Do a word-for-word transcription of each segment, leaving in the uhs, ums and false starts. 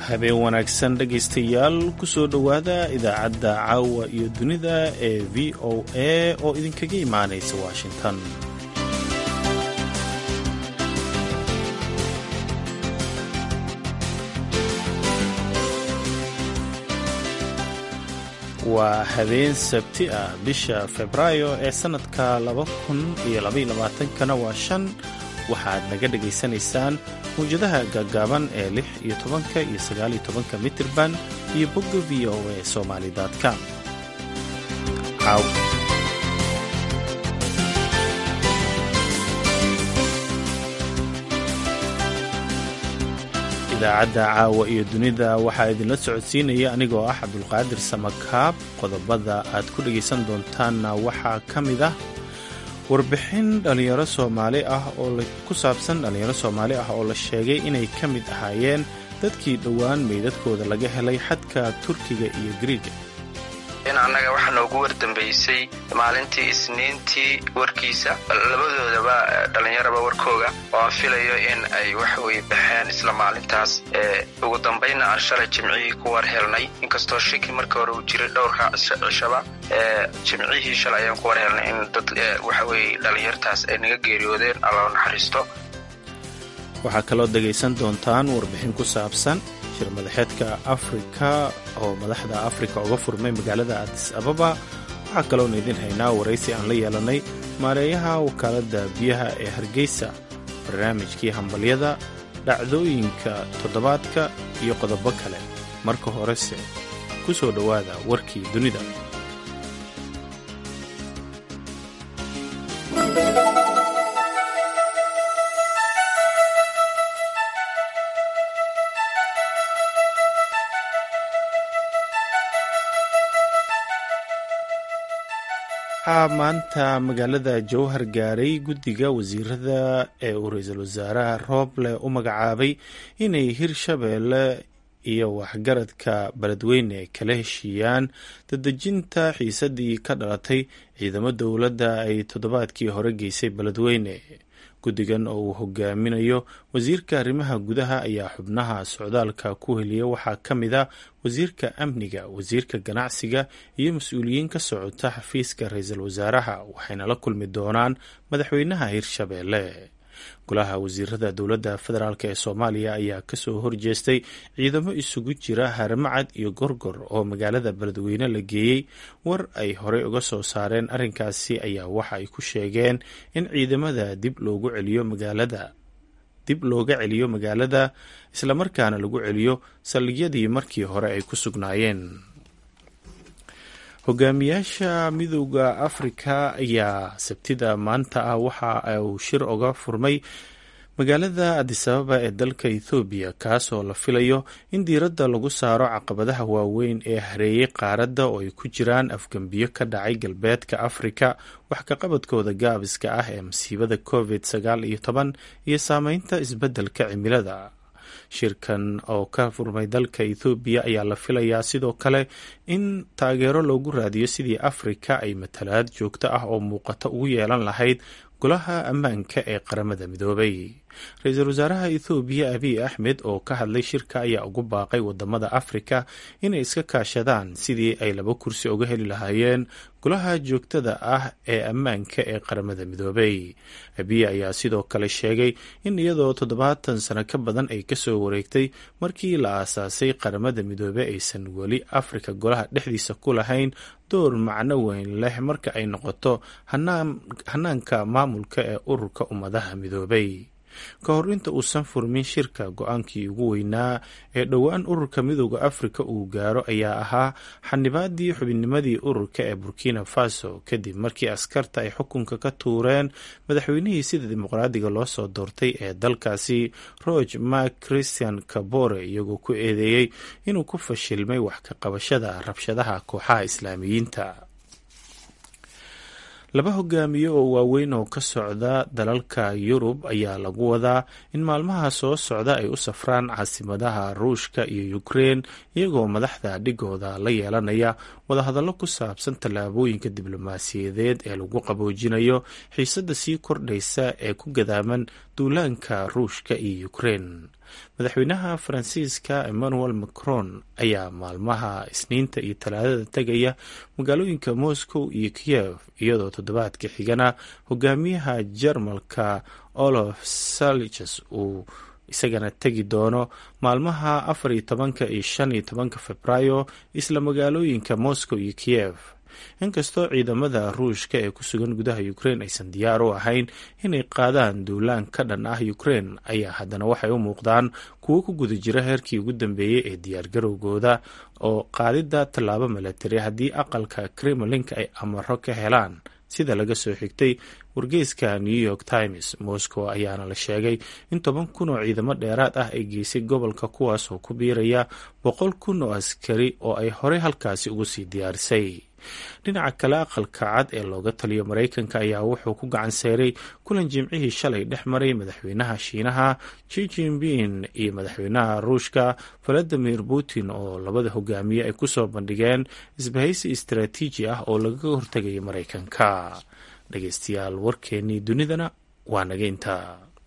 habeen wanaagsan dhegaystayaal ku soo dhowaada idaacadda caawa iyo dunida ee v o a oo idinkaga imaanaysa washington. waa habeen sabti ah bisha febraayo ee sannadka laba kun iyo labaiyo labaatankana waa shan. waxaad naga dhegaysanaysaan mawjadaha gaagaaban ee lix iyo tobanka iyo sagaal iyo tobanka mitirban iyo bogga v o a somali com. idaacadda caawa iyo dunida waxaa idinla socodsiinaya anigoo ah cabdulqaadir samakaab. qodobada aad ku dhegaysan doontaanna waxaa ka mid ah warbixin dhalinyaro Soomaali ah oo ku saabsan dhalinyaro Soomaali ah oo la sheegay inay ka mid ahaayeen dadkii dhowaan meydadkooda laga helay xadka Turkiga iyo Greece. in annaga waxa noogu wardambeysay maalintii Isniintii warkiisa labadoodaba dhalinyaraba warkooga oo filayo in ay wax way baxeen isla maalintaas ee ugu dambeeyna aan shalay Jimcihii ku war helnay inkastoo shaki markii hore uu jiray dhowrka cishaba ee Jimcihii shalay ayaan ku war helnay in dad wax way dhalinyartaas ay naga geeriyoodeen Allah naxariisto. waxaa kaloo dhagaysan doontaan warbixin ku saabsan shir madaxeedka Afrika oo madaxda Afrika uga furmay magaalada Addis Ababa. waxaa kaloo idin haynaa waraysi aan la yeelanay maareeyaha wakaaladda biyaha ee Hargeysa, barnaamijkii hambalyada, dhacdooyinka toddobaadka iyo qodobo kale. marka horese ku soo dhowaada warkii dunida. waxaa maanta magaalada Jowhar gaaray guddiga wasiirada ee uu ra'iisul wasaaraha Rooble u magacaabay inay Hirshabeelle iyo waxgaradka Beledweyne kala heshiiyaan dadejinta xiisadii ka dhalatay ciidamo dowladda ay toddobaadkii hore geysay Beledweyne. guddigan oo uu hogaaminayo wasiirka arrimaha gudaha ayaa xubnaha socdaalka ku heliyay waxaa ka mid ah wasiirka amniga, wasiirka ganacsiga iyo mas-uuliyiin ka socota xafiiska ra'iisul wasaaraha, waxayna la kulmi doonaan madaxweynaha Hirshabeelle. golaha wasiirada dowladda federaalk ee Soomaaliya ayaa kasoo horjeestay ciidamo isugu jira haramcad iyo gorgor oo magaalada Beledweyne la geeyey. war ay horey uga soo saareen arrinkaasi ayaa waxa ay ku sheegeen in ciidamada dib loogu celiyo magaalada dib looga celiyo magaalada islamarkaana lagu celiyo saldhigyadii markii hore ay ku sugnaayeen. hogaamiyaasha midowda Afrika ayaa sabtida maanta ah waxa uu shir uga furmay magaalada Addis Ababa ee dalka Ethiopia, kaasoo la filayo in diiradda lagu saaro caqabadaha waaweyn ee hareeyay qaaradda oo ay ku jiraan afgembiyo ka dhacay galbeedka Afrika, wax ka qabadkooda gaabiska ah ee masiibada covid sagaal iyo toban iyo saameynta isbeddelka cimilada. shirkan oo ka furmay dalka Ethiopia ayaa la filayaa sidoo kale in taageero loogu raadiyo sidii Afrika ay matalaad joogto ah oo muuqata ugu yeelan lahayd golaha ammaanka ee qaramada midoobay. ra'iisul wasaaraha Ethiopia Abiy Ahmed oo ka hadlay shirka ayaa ugu baaqay wadamada Afrika inay iska kaashadaan sidii ay laba kursi uga heli lahaayeen golaha joogtada ah ee ammaanka ee qaramada midoobay. Abiy ayaa sidoo kale sheegay in iyadoo toddobaatan sano ka badan ay kasoo wareegtay markii la aasaasay qaramada midoobay aysan weli Afrika golaha dhexdiisa ku lahayn door macno weyn leh marka ay noqoto hanaanka maamulka ee ururka ummadaha midoobay. ka hor inta uusan furmin shirka, go-aankii ugu weynaa ee dhowaan ururka midowda Afrika uu gaaro ayaa ahaa xanibaadii xubinnimadii ururka ee Burkina Faso kadib markii askarta ay xukunka ka tuureen madaxweynihii sida dimuqraadiga loo soo doortay ee dalkaasi Roch Marc Christian Kabore, iyagoo ku eedeeyey inuu ku fashilmay wax ka qabashada rabshadaha kooxaha islaamiyiinta. laba hogaamiye oo waaweyn oo ka socda dalalka Yurub ayaa lagu wadaa in maalmaha soo socda ay u safraan caasimadaha Ruushka iyo Ukraine, iyagoo madaxda dhigooda la yeelanaya wadahadallo ku saabsan tallaabooyinka diblomaasiyadeed ee lagu qaboojinayo xiisadda sii kordhaysa ee ku gadaaman duulaanka Ruushka iyo Ukraine. madaxweynaha faransiiska emmanuel macron ayaa maalmaha isniinta iyo talaadada tegaya magaalooyinka moscow iyo kiyev iyadoo toddobaadka xigana hogaamiyaha jarmalka olaf scholz uu isagana tegi doono maalmaha afar iyo tobanka iyo shan iyo tobanka febraayo isla magaalooyinka moscow iyo kiyev. inkastoo ciidamada ruushka ee ku sugan gudaha ukraine aysan diyaar u ahayn inay qaadaan duulaan ka dhan ah ukraine ayaa haddana waxay u muuqdaan kuwo ku guda jira heerkii ugu dambeeyey ee diyaargarowgooda oo qaadidda tallaabo milatari haddii aqalka kremlinka ay amaro ka helaan sida laga soo xigtay wargeyska new york times. moscow ayaana la sheegay in toban kun oo ciidamo dheeraad ah ay geysay gobolka kuwaas oo ku biiraya boqol kun oo askari oo ay horey halkaasi ugu sii diyaarisay. dhinaca kale aqalka cad ee looga taliyo maraykanka ayaa wuxuu ku gacan seeray kulan jimcihii shalay dhex maray madaxweynaha shiinaha Xi Jinping iyo madaxweynaha ruushka Vladimir Putin oo labada hogaamiye ay kusoo bandhigeen isbahaysi istaraatiiji ah oo lagaga hortagaya maraykanka. dhegeystayaal warkeenii dunidana waa naga intaa.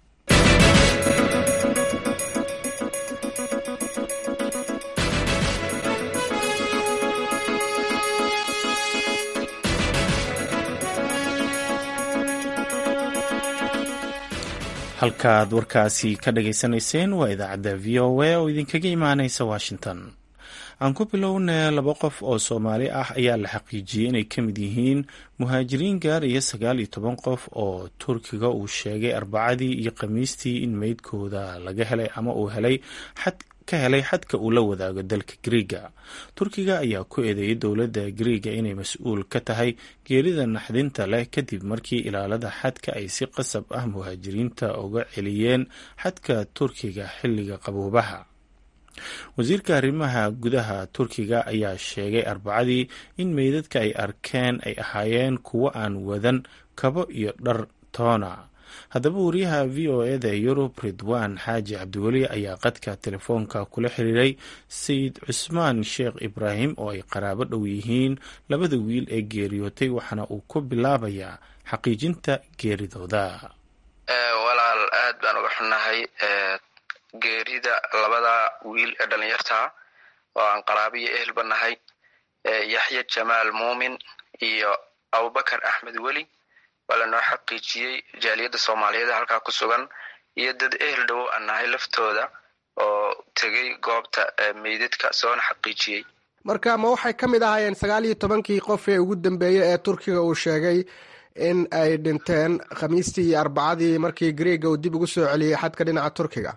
halkaaad warkaasi ka dhageysanayseen waa idaacadda v o a oo idinkaga imaaneysa washington. aan ku bilownay laba qof oo soomaali ah ayaa la xaqiijiyey inay ka mid yihiin muhaajiriin gaar iyo sagaal iyo toban qof oo turkiga uu sheegay arbacadii iyo khamiistii in meydkooda laga helay ama uu helay xad ka helay xadka uu la wadaago dalka Giriiga. Turkiga ayaa ku eedeeyay dowladda Giriiga inay mas-uul ka tahay geerida naxdinta leh kadib markii ilaalada xadka ay si qasab ah muhaajiriinta uga celiyeen xadka Turkiga xilliga qaboobaha. wasiirka arrimaha gudaha Turkiga ayaa sheegay arbacadii in meydadka ay arkeen ay ahaayeen kuwo aan wadan kabo iyo dhar toona. haddaba wariyaha v o eda Yurub Ridwaan Xaaji Cabdiweli ayaa qadka telefoonka kula xiriiray Sayid Cusmaan Sheekh Ibraahim oo ay qaraabo dhow yihiin labada wiil ee geeriyootay waxaana uu ku bilaabayaa xaqiijinta geeridooda. walaal aad baan uga xunnahay geerida labada wiil ee dhalinyarta oo aan qaraabo iyo ehelba nahay, Yaxya Jamaal Muumin iyo Abubakar Axmed Weli. waa lanoo xaqiijiyey jaaliyadda Soomaaliyeed halkaa ku sugan iyo dad ehel dhow aan nahay laftooda oo tegey goobta meydadka soona xaqiijiyey. marka ma waxay ka mid ahaayeen sagaal iyo tobankii qof ee ugu dambeeyey ee Turkiga uu sheegay in ay dhinteen khamiistii iyo arbacadii markii Giriiga uu dib ugu soo celiyey xadka dhinaca Turkiga?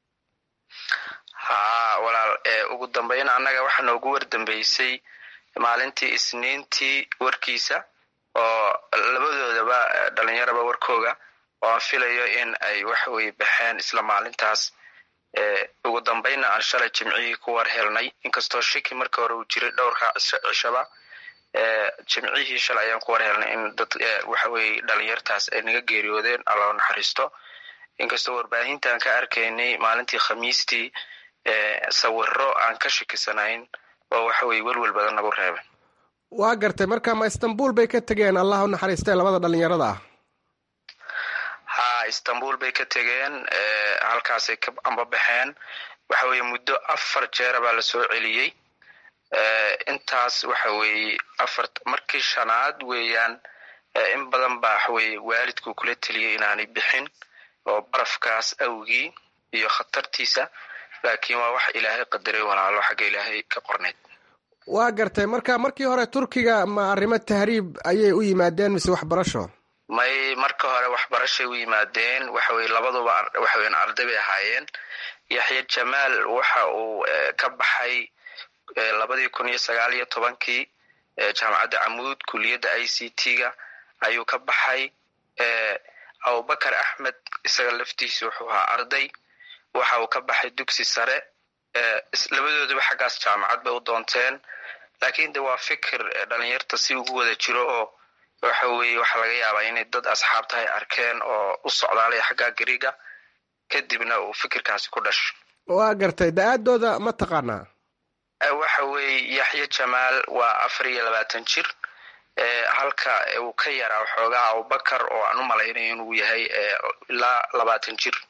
haa walaal, ugu dambeyn annaga waxaa noogu wardambeysay maalintii isniintii warkiisa oo labadoodaba dhalinyaraba warkooga oo aan filayo in ay waxaweye baxeen isla maalintaas. ugu dambeynna aan shalay jimcihii ku war helnay, inkastoo shiki marka hore uu jiray dhowrka cishaba. jimcihii shalay ayaan ku war helnay in dad waxaweye dhalinyartaas ay naga geeriyoodeen, alla naxariisto. inkastoo warbaahintaan ka arkaynay maalintii khamiistii sawiro aan ka shikisanayn oo waxaweye welwel badan nagu reebay. waa gartay, marka ma Istanbul bay ka tegeen, allah u naxariistay labada dhalinyarada ah? haa, Istanbul bay ka tegeen, halkaasay ka ambabaxeen. waxa weeye muddo afar jeera baa la soo celiyey. intaas waxa weeye afar markii shanaad weeyaan. in badan baa waxa weeye waalidku kula taliyey inaanay bixin oo barafkaas awgii iyo khatartiisa, laakiin waa wax ilaahay qadaray walaalo, xagga ilaahay ka qorneyd. waa gartay, marka markii hore Turkiga ma arrimo tahriib ayay u yimaadeen mise waxbarasho? may marka hore waxbarashay u yimaadeen. waxa weye labaduba waxa weyan arday bay ahaayeen. Yaxya Jamaal waxa uu ka baxay labadii kun iyo sagaal iyo tobankii jaamacadda Camuud kuliyadda I C T-ga ayuu ka baxay. Abubakar Axmed isaga laftiisa wuxuu ahaa arday, waxa uu ka baxay dugsi sare. labadooduba xaggaas jaamacad bay u doonteen, laakiin de waa fikir dhalinyarta si ugu wada jiro oo waxa weeye waxaa laga yaabaa inay dad asxaabta ay arkeen oo u socdaalay xagga Giriiga, kadibna uu fikirkaasi ku dhasho. waa gartay, da-aadooda ma taqaanaa? waxa weeye Yaxya Jamaal waa afar iyo labaatan jir, halka uu ka yaraa waxoogaa Abubakar oo aan u malaynayo inuu yahay ilaa labaatan jir.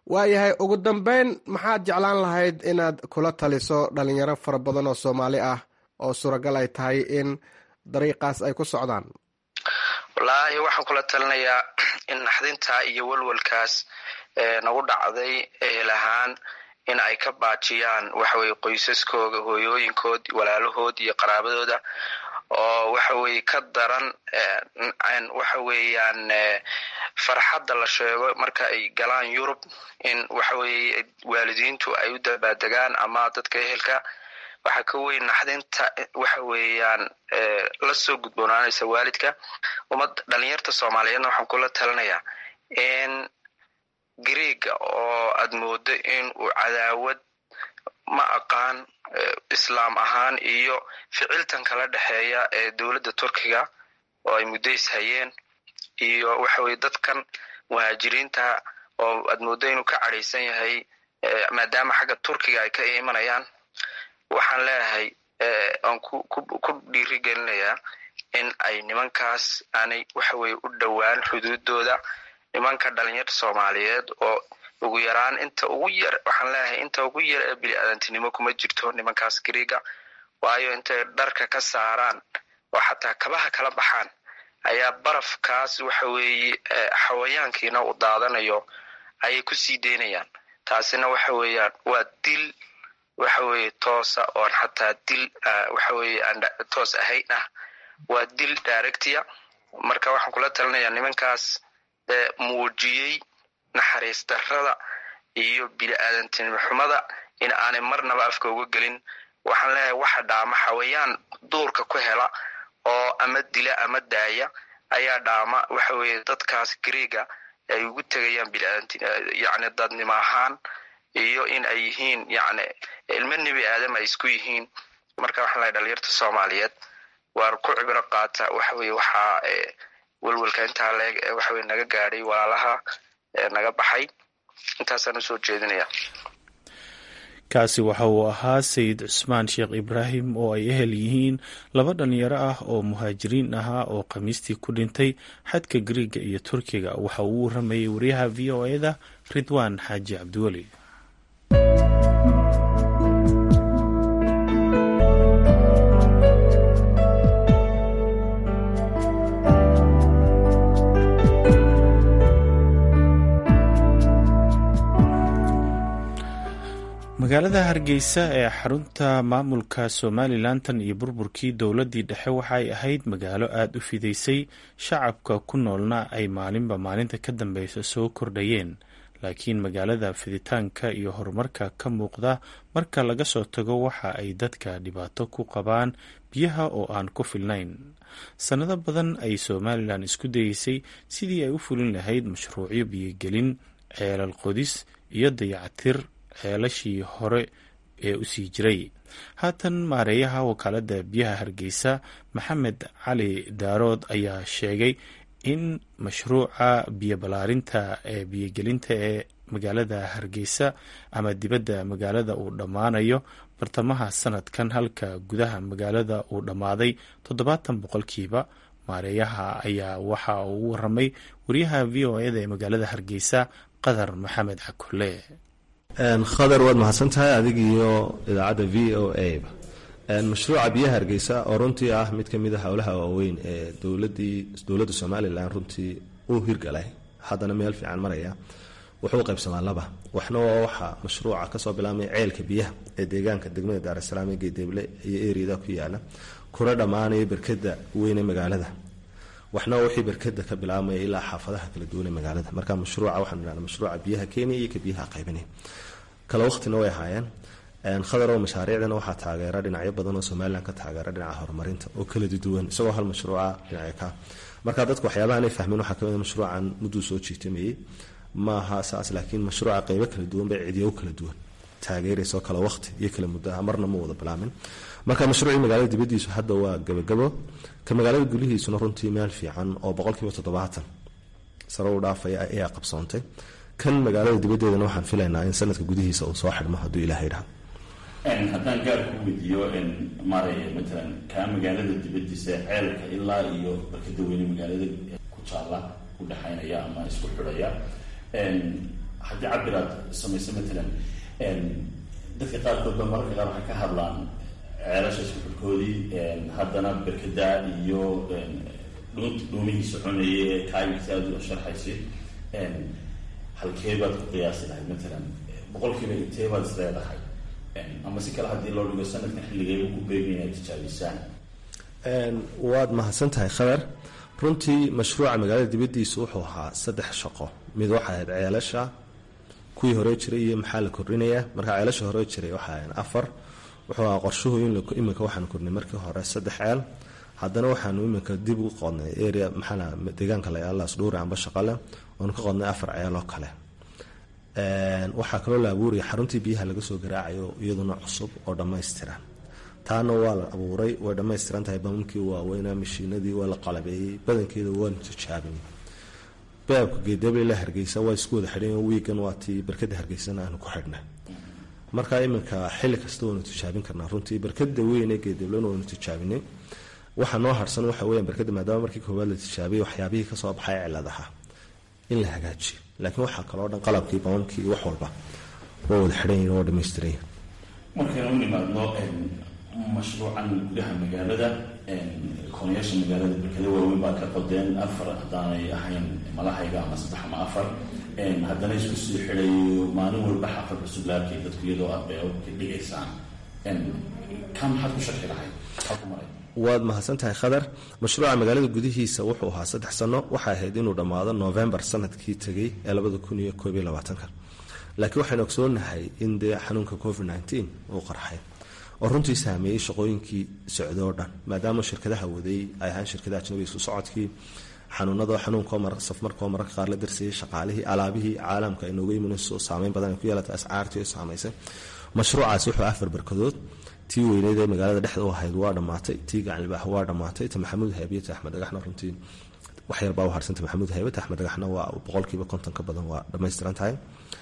waayahay, ugu dambeyn maxaad jeclaan lahayd inaad kula taliso dhalinyaro fara badan oo soomaali ah oo suuragal ay tahay in dariiqaas ay ku socdaan? wallaahi waxaan kula talinayaa in naxdintaa iyo walwalkaas nagu dhacday ehel ahaan in ay ka baajiyaan waxaweye qoysaskooda, hooyooyinkood, walaalahood iyo qaraabadooda, oo waxaweye ka daran waxa weeyaan farxadda la sheego marka ay galaan yurub in waxaweye waalidiintu ay u dabaadegaan ama dadka ehelka. waxaa ka weyn naxdinta waxa weeyaan la soo gudboonaanaysa waalidka. ummad dhalinyarta soomaaliyeedna waxaan kula talinayaa in Greega oo aad moodo in uu cadaawad ma aqaan islaam ahaan iyo ficiltan kala dhexeeya ee dowladda Turkiga oo ay muddays hayeen iyo waxa weeye dadkan muhaajiriinta oo aad moodo inuu ka cadhaysan yahay maadaama xagga Turkiga ay ka imanayaan. waxaan leeyahay aan ku ku dhiirigelinayaa in ay nimankaas aanay waxa weeye u dhowaan xuduudooda. nimanka dhalinyarta Soomaaliyeed oo ugu yaraan inta ugu yar waxaan leeyahay inta ugu yar ee bini'aadantinimo kuma jirto nimankaas Greega, waayo intay dharka ka saaraan oo xataa kabaha kala baxaan ayaa barafkaas waxa weeye xawayaankiina u daadanayo ayay ku sii deynayaan. taasina waxa weeyaan waa dil waxa weeye toosa oo xataa dil waxa weeye aan toos ahayn ah, waa dil directia. marka waxaan kula talinayaa nimankaas muujiyey naxariis darrada iyo bini'aadantinimo xumada in aanay marnaba afka uga gelin. waxaan leeyahay waxa dhaama xawayaan duurka ku hela oo ama dila ama daaya ayaa dhaama waxa weeye dadkaas Greega ay ugu tagayaan bini'aadantinimo yacni dadnimo ahaan iyo in ay yihiin yacni ilmo nebi aadam ay isku yihiin. marka waxaan leeyahay dhalinyarta Soomaaliyeed waar ku cibro qaata waxa weeye waxaa walwalka intaa leeg waxa weeye naga gaadhay walaalaha naga baxay. intaasaan usoo jeedinaya. kaasi waxa uu ahaa sayid cusmaan sheekh ibraahim oo ay ehel yihiin laba dhalinyaro ah oo muhaajiriin ahaa oo khamiistii ku dhintay xadka Greega iyo Turkiga. waxa uu u waramayay wariyaha v o e da Ridwaan Xaaji Cabdiweli. magaalada Hargeysa ee xarunta maamulka Somaliland tan iyo burburkii dowladii dhexe waxay ahayd magaalo aad u fidaysay, shacabka ku noolna ay maalinba maalinta ka dambeysa soo kordhayeen. laakiin magaalada fiditaanka iyo horumarka ka muuqda marka laga soo tago waxa ay dadka dhibaato ku qabaan biyaha oo aan ku filnayn. sanado badan ay Somaliland isku dayeysay sidii ay u fulin lahayd mashruucyo biyogelin, ceelal qodis iyo dayactir ceelashii hore ee u sii jiray. haatan maareeyaha wakaalada biyaha Hargeysa Maxamed Cali Daarood ayaa sheegay in mashruuca biyo balaarinta ee biyogelinta ee magaalada Hargeysa ama dibadda magaalada uu dhammaanayo bartamaha sanadkan, halka gudaha magaalada uu dhammaaday toddobaatan boqolkiiba. maareeyaha ayaa waxa uu u waramay wariyaha v o e da ee magaalada Hargeysa Qadar Maxamed Xakule. khadar waad mahadsantahay adig iyo idaacadda v o a ba. mashruuca biyaha Hargeysa oo runtii ah mid ka mid a howlaha waaweyn ee dowladii dowladda Somaliland runtii uu hirgalay haddana meel fiican maraya, wuxuu qaybsamaa laba. waxna waa waxa mashruuca kasoo bilaabmay ceelka biyaha ee deegaanka degmada Daar es Salaam ee Geedeble iyo eriyada ku yaala kuna dhamaanaya barkada weyn ee magaalada. waxna wixii barkada ka bilaabmay ilaa xaafadaha kala duwan ee magaalada. marka mashruuca waxaan niraahdaa mashruuca biyaha Kenya iyo ka biyaha qaybinay kala waqtina way haayeen. khadar oo mashaariicdana waxaa taageera dhinacyo badan oo Somaliland ka taageera dhinaca horumarinta oo kala duwan isagoo hal mashruuca dhinacyo ka. marka dadku waxyaabaha ay fahmeen waxa kamid ah mashruucan muddo soo jiitamayay maaha saas, laakiin mashruuca qaybo kala duwan bay cidiyo kala duwan taageerayso kala waqti iyo kala muddo marna ma wada bilaamin. marka mashruuci magaalada dibadiisu hadda waa gabagabo, ka magaalada gulihiisuna runtii meel fiican oo boqolkiiba toddobaatan sare u dhaafay ayaa qabsoontay. kan magaalada dibadeedana waxaan filaynaa in sanadka gudihiisa uu soo xidhmo hadduu ilaahay yidhaahdo. haddaan gaar ku weydiiyo maaraya matalan kaa magaalada dibadiisa ceelka ilaa iyo barkada weyne magaalada ku jaala u dhexaynaya ama isku xidhaya, haddii cabiraad samayso matalan dadka qaarkood ba mararka qaar waxay ka hadlaan ceelasha iskuxurkoodii haddana berkada iyo dhuumihii soconayay ee kaayimkiisa aada u sharxaysay halkee baad ku qiyaasi lahayd matalan boqolkiiba intee baad is leedahay ama si kale haddii loo dhigo sanadkan xilligay ugu beegay inaad tijaabisaan? waad mahadsan tahay khabar. runtii mashruuca magaalada dibadiisa wuxuu ahaa saddex shaqo. mid waxay ahayd ceelasha kuwii hore jiray iyo maxaa la kordhinayaa. marka ceelasha hore jiray waxay ahayn afar. wuxuu ahaa qorshuhu in iminka waxaan kordhnay markii hore saddex ceel, haddana waxaanu iminka dib ugu qodnay area maxaa deegaanka layaalaas dhuuri amba shaqale oonu ka qodnay afar ceel oo kale. waxaa kaloo la abuuraya xaruntii biyaha laga soo garaacayo iyaduna cusub oo dhammaystiran. taana waa la abuuray, way dhammaystiran tahay. bamamkii waaweynaa mashiinadii waa la qalabeeyey, badankeeda waanu tijaabinay. beebka geedable la Hargeysa waa isku wada xidhan wiigan waa tii barkada Hargeysana aanu ku xidhnay. marka iminka xilli kasta waanu tijaabin karnaa. runtii barkada weyn ee geedablena waanu tijaabinay. waxa noo harsan waxa weeyaan barkada maadaama markii koowaad la tijaabiyey waxyaabihii kasoo baxay ciladaha in la hagaajiyo, laakiin waxaa kaloo dhan qalabkii bamamkii wax walba waa wada xidhan yihiin oo dhammaystiran. markaynu u nimaadno mashruucan gudaha magaalada koonayaasha magaalada barkada waaweyn baa ka qodeen afar haddaanay ahayn malahayga ama saddex ama afar, haddana isku sii xidhayo maalin walba xafad cusub laarkay dadku iyadoo abeeo ka dhigaysaan. ka maxaad ku sharxi lahayd? maxaad ku maray? waad mahadsan tahay khadar. mashruuca magaalada gudihiisa wuxuu ahaa saddex sano. waxay ahayd inuu dhammaado november sanadkii tegay ee labada kun iyo koob iyo labaatanka, laakiin waxaynu ogsoonahay in dee xanuunka covid nineteen uu qarxay oo runtii saameeyey shaqooyinkii socdo oo dhan, maadaama shirkadaha waday ay ahaan shirkadaha ajnabiga isu socodkii xanuunada xanuunkoo mar safmarkoo mararka qaar la darsayay shaqaalihii alaabihii caalamka ay nooga imanayso saameyn badan ay ku yeelatay ascaartii ay saamaysay. mashruucaasi wuxuu afar barkadood. tii weyneyd ee magaalada dhexda u ahayd waa dhammaatay, tii gacanlibaax waa dhammaatay, ta maxamuud haybe ta axmed dhagaxna runtii wax yar baa u harsanta maxamuud haybe ta axmed dhagaxna waa boqolkiiba konton ka badan waa dhammaystiran tahay.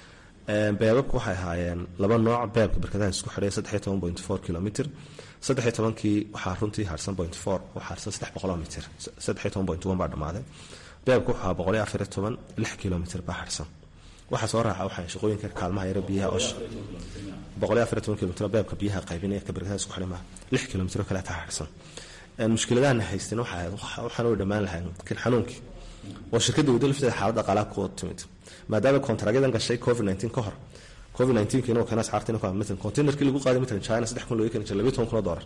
beebabka waxay ahaayeen laba nooc. beebka barkadaha isku xidhay saddex iyo toban point four kilomitr. saddex iyo tobankii waxaa runtii harsan point four waxaa harsan saddex boqoloo mitir. saddex iyo toban point one baa dhammaaday. beebka wuxuu ahaa boqol iyo afar iyo toban lix kilomitr baa harsan. waxaa soo raaca waxaa shaqooyinka kaalmaha yara biyaha oo boqol iyo afar iyo toban kilomitr beebka biyaha qaybinaya ka barkadaha isku xidhay maaha lix kilomitr kale taa harsan. mushkiladahana haysteen waxaa waxaan u dhammaan lahayn kan xanuunkii oo shirkadda waddo lafteeda xaalad dhaqaalaha ku timid maadaama kontaragyadan gashay covid nineteen ka hor. covid nineteen inuu kana saartay inuu mid containerkii lagu qaaday mid China saddex kun loo keenay laba iyo toban kun oo dollar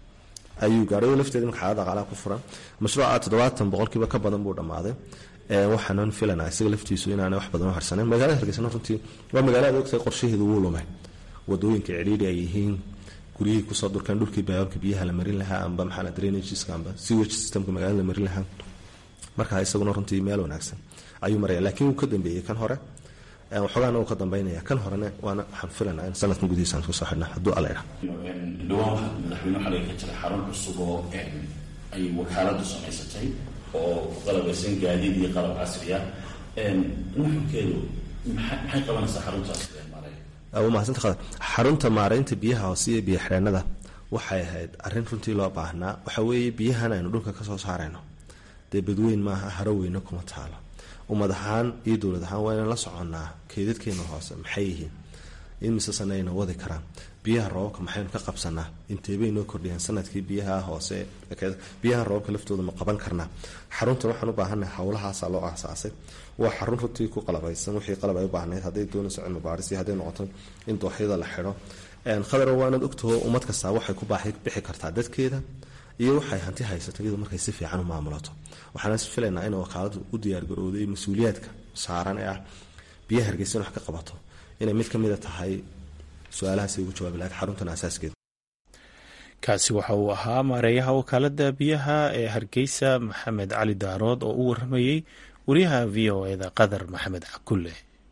ayuu gaaray lafteeda in xaalad dhaqaalaha ku furan. mashruuca toddobaatan boqolkiiba ka badan buu dhamaaday. waxaan filanaa isaga laftiisu inaanay wax badan u harsanin. magaalada Hargeysa runtii waa magaalada ogtay qorshaheedu wuu lumay. wadooyinka ciriiri ay yihiin, guryihii kusoo durkaan dhulkii baababka biyaha la marin lahaa amba maxaa la drainageska amba sewage systemka magaalada la marin lahaa. marka isaguna runtii meel wanaagsan ayuu maraya, laakiin uu ka dambeeyey kan hore. waxoogaana uu ka dambeynaya kan horena waana waxaan filanaa in sanadkan gudihiisa aan kusoo xidhna hadduu alla idhaa. dhawaan waxaa madaxweyne xalay ka jiray xarun cusub oo ay wakaaladu samaysatay oo ku qalabaysan gaadiid iyo qalab casri ah. nuxurkeedu maxay qabanaysaa xaruntaas? waa mahadsan tahay. xarunta maaraynta biyaha hoose iyo biyo xidheenada waxay ahayd arrin runtii loo baahnaa. waxa weeye biyahan aynu dhulka ka soo saarayno dee badweyn maaha, haro weyne kuma taalo. ummad ahaan iyo dowlad ahaan waa inaan la soconnaa keydadkeena hoose maxay yihiin, in mise sane ayna wadi karaan. biyaha roobabka maxaynu ka qabsanaa, inteebay noo kordhiyaan sanadkii biyaha hoose. biyaha roobabka laftooda ma qaban karnaa. xaruntan waxaan u baahannahay howlahaasaa loo aasaasay. waa xarun runtii ku qalabaysan wixii qalab ay u baahnayd, hadday doonayso cilmi baaris iyo hadday noqoto in dooxyada la xidho. khadar waanaad ogtaho ummad kastaa waxay ku bixi kartaa dadkeeda iyo waxay hanti haysato iyadoo markay si fiican u maamulato. waxaan filaynaa in wakaaladu u diyaargarowday mas-uuliyaadka saaran ee ah biyaha Hargeysa wax ka qabato inay mid ka mid tahay su-aalahaasi ugu jawaabi lahayd xaruntan asaaskeeda. kaasi waxa uu ahaa maareeyaha wakaalada biyaha ee Hargeysa Maxamed Cali Daarood oo u waramayay wariyaha v o e da Qadar Maxamed Cakulle.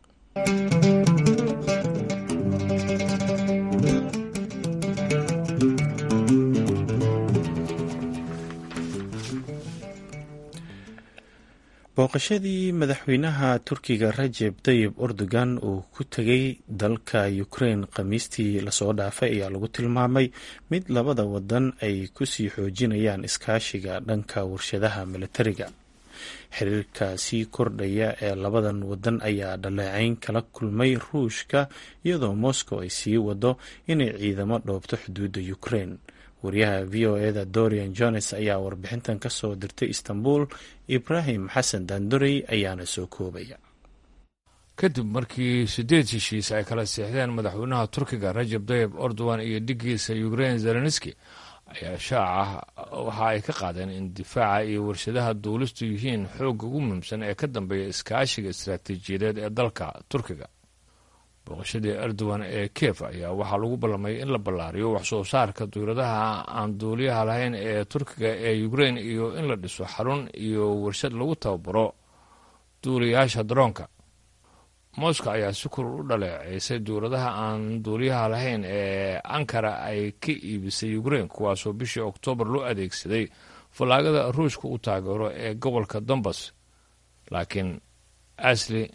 booqashadii madaxweynaha Turkiga Rajab Tayyip Erdogan uu ku tegay dalka Ukraine khamiistii lasoo dhaafay ayaa lagu tilmaamay mid labada wadan ay ku sii xoojinayaan iskaashiga dhanka warshadaha militariga. xiriirka sii kordhaya ee labadan wadan ayaa dhaleecayn kala kulmay ruushka iyadoo moscow ay sii wado inay ciidamo dhoobto xuduudda ukraine. wariyaha v o eda dorian jones ayaa warbixintan ka soo dirtay istanbul. ibraahim xasan daandorey ayaana soo koobaya. kadib markii sideed heshiis ay kala seexdeen madaxweynaha turkiga rajab tayyib erdogan iyo dhigiisa ukraine zelenski ayaa shaaca waxa ay ka qaadeen in difaaca iyo warshadaha duulistu yihiin xoogga ugu muhiimsan ee ka dambeeya iskaashiga istaraatiijiyadeed ee dalka turkiga. booqashadii erdogan ee kiev ayaa waxaa lagu ballamay in la ballaariyo wax soo saarka duuladaha aan duuliyaha lahayn ee turkiga ee ukraine iyo in la dhiso xarun iyo warshad lagu tababaro duuliyaasha daroonka. moscow ayaa si kor u dhaleeceysay duuladaha aan duuliyaha lahayn ee ankara ay ka iibisay ukraine kuwaasoo bishii oktoobar loo adeegsaday fallaagada ruushka u taageero ee gobolka donbas. laakiin asli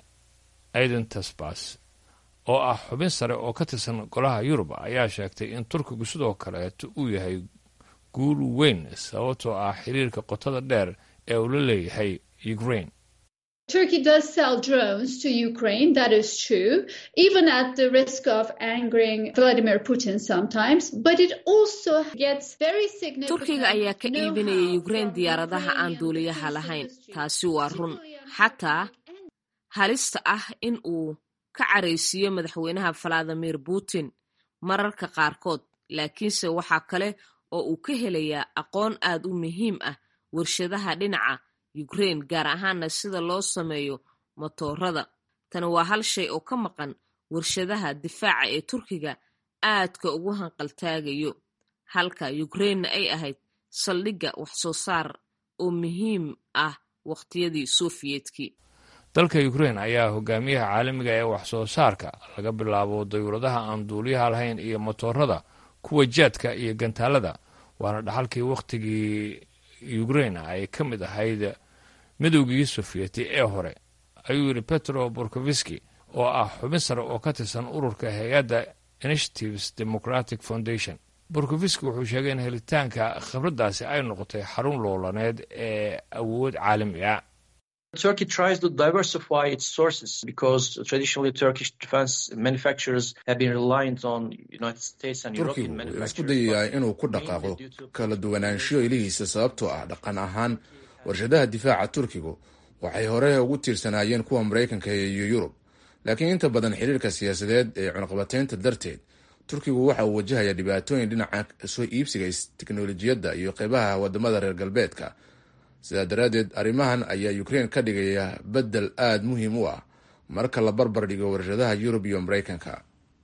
aidentasbas oo ah xubin sare oo ka tirsan golaha yurub ayaa sheegtay in turkigu sidoo kaleeto uu yahay guul weyn sababtoo ah xiriirka qotada dheer ee uu la leeyahay ukraine. Turkey does sell drones to Ukraine, that is true, even at the risk of angering Vladimir Putin sometimes, but it also gets very significant. Turkiga ayaa ka iibinaya Ukraine diyaaradaha aan duuliyaha lahayn. Taasi waa run. Xataa halista ah in uu ka careysiiyo madaxweynaha Vladimir Putin mararka qaarkood, laakiinse waxaa kale oo uu ka helayaa aqoon aad u muhiim ah warshadaha dhinaca Ukraine, gaar ahaana sida loo sameeyo matoorada. Tani waa hal shay oo ka maqan warshadaha difaaca ee Turkiga aadka ugu hanqaltaagayo, halka Ukraine ay ahayd saldhigga wax soo saar oo muhiim ah waqtiyadii Sofiyeetkii. dalka Ukraine ayaa hogaamiyaha caalamiga ee wax soo saarka laga bilaabo dawladaha aan duuliyaha lahayn iyo matoorada kuwa jaadka iyo gantaalada, waana dhaxalkii waqtigii Ukraine ay ka mid ahayd midowgii Sofiyeeti ee hore, ayuu yiri Petro Borkovsky oo ah xubin sare oo ka tirsan ururka hay'adda Initiatives Democratic Foundation. Borkovsky wuxuu sheegay in helitaanka khibraddaasi ay noqotay xarun loolaneed ee awood caalami ah. Turkey tries to diversify its sources because traditionally Turkish defense manufacturers have been reliant on United States and European manufacturers. Turkey isku dayay inuu ku dhaqaaqo kala duwanaanshiyo ilihiisa sababtoo ah dhaqan ahaan warshadaha difaaca Turkigu waxay hore ugu tiirsanaayeen kuwa Mareykanka iyo Yurub, laakiin inta badan xiriirka siyaasadeed ee cunaqabateynta darteed Turkigu waxa uu wajahayaa dhibaatooyin dhinaca soo iibsiga tiknoolajiyadda iyo qaybaha wadamada reer galbeedka. sidaa daraadeed arrimahan ayaa Ukraine ka dhigaya bedel aad muhiim u ah marka la barbar dhigo warshadaha Yurub iyo Mareykanka.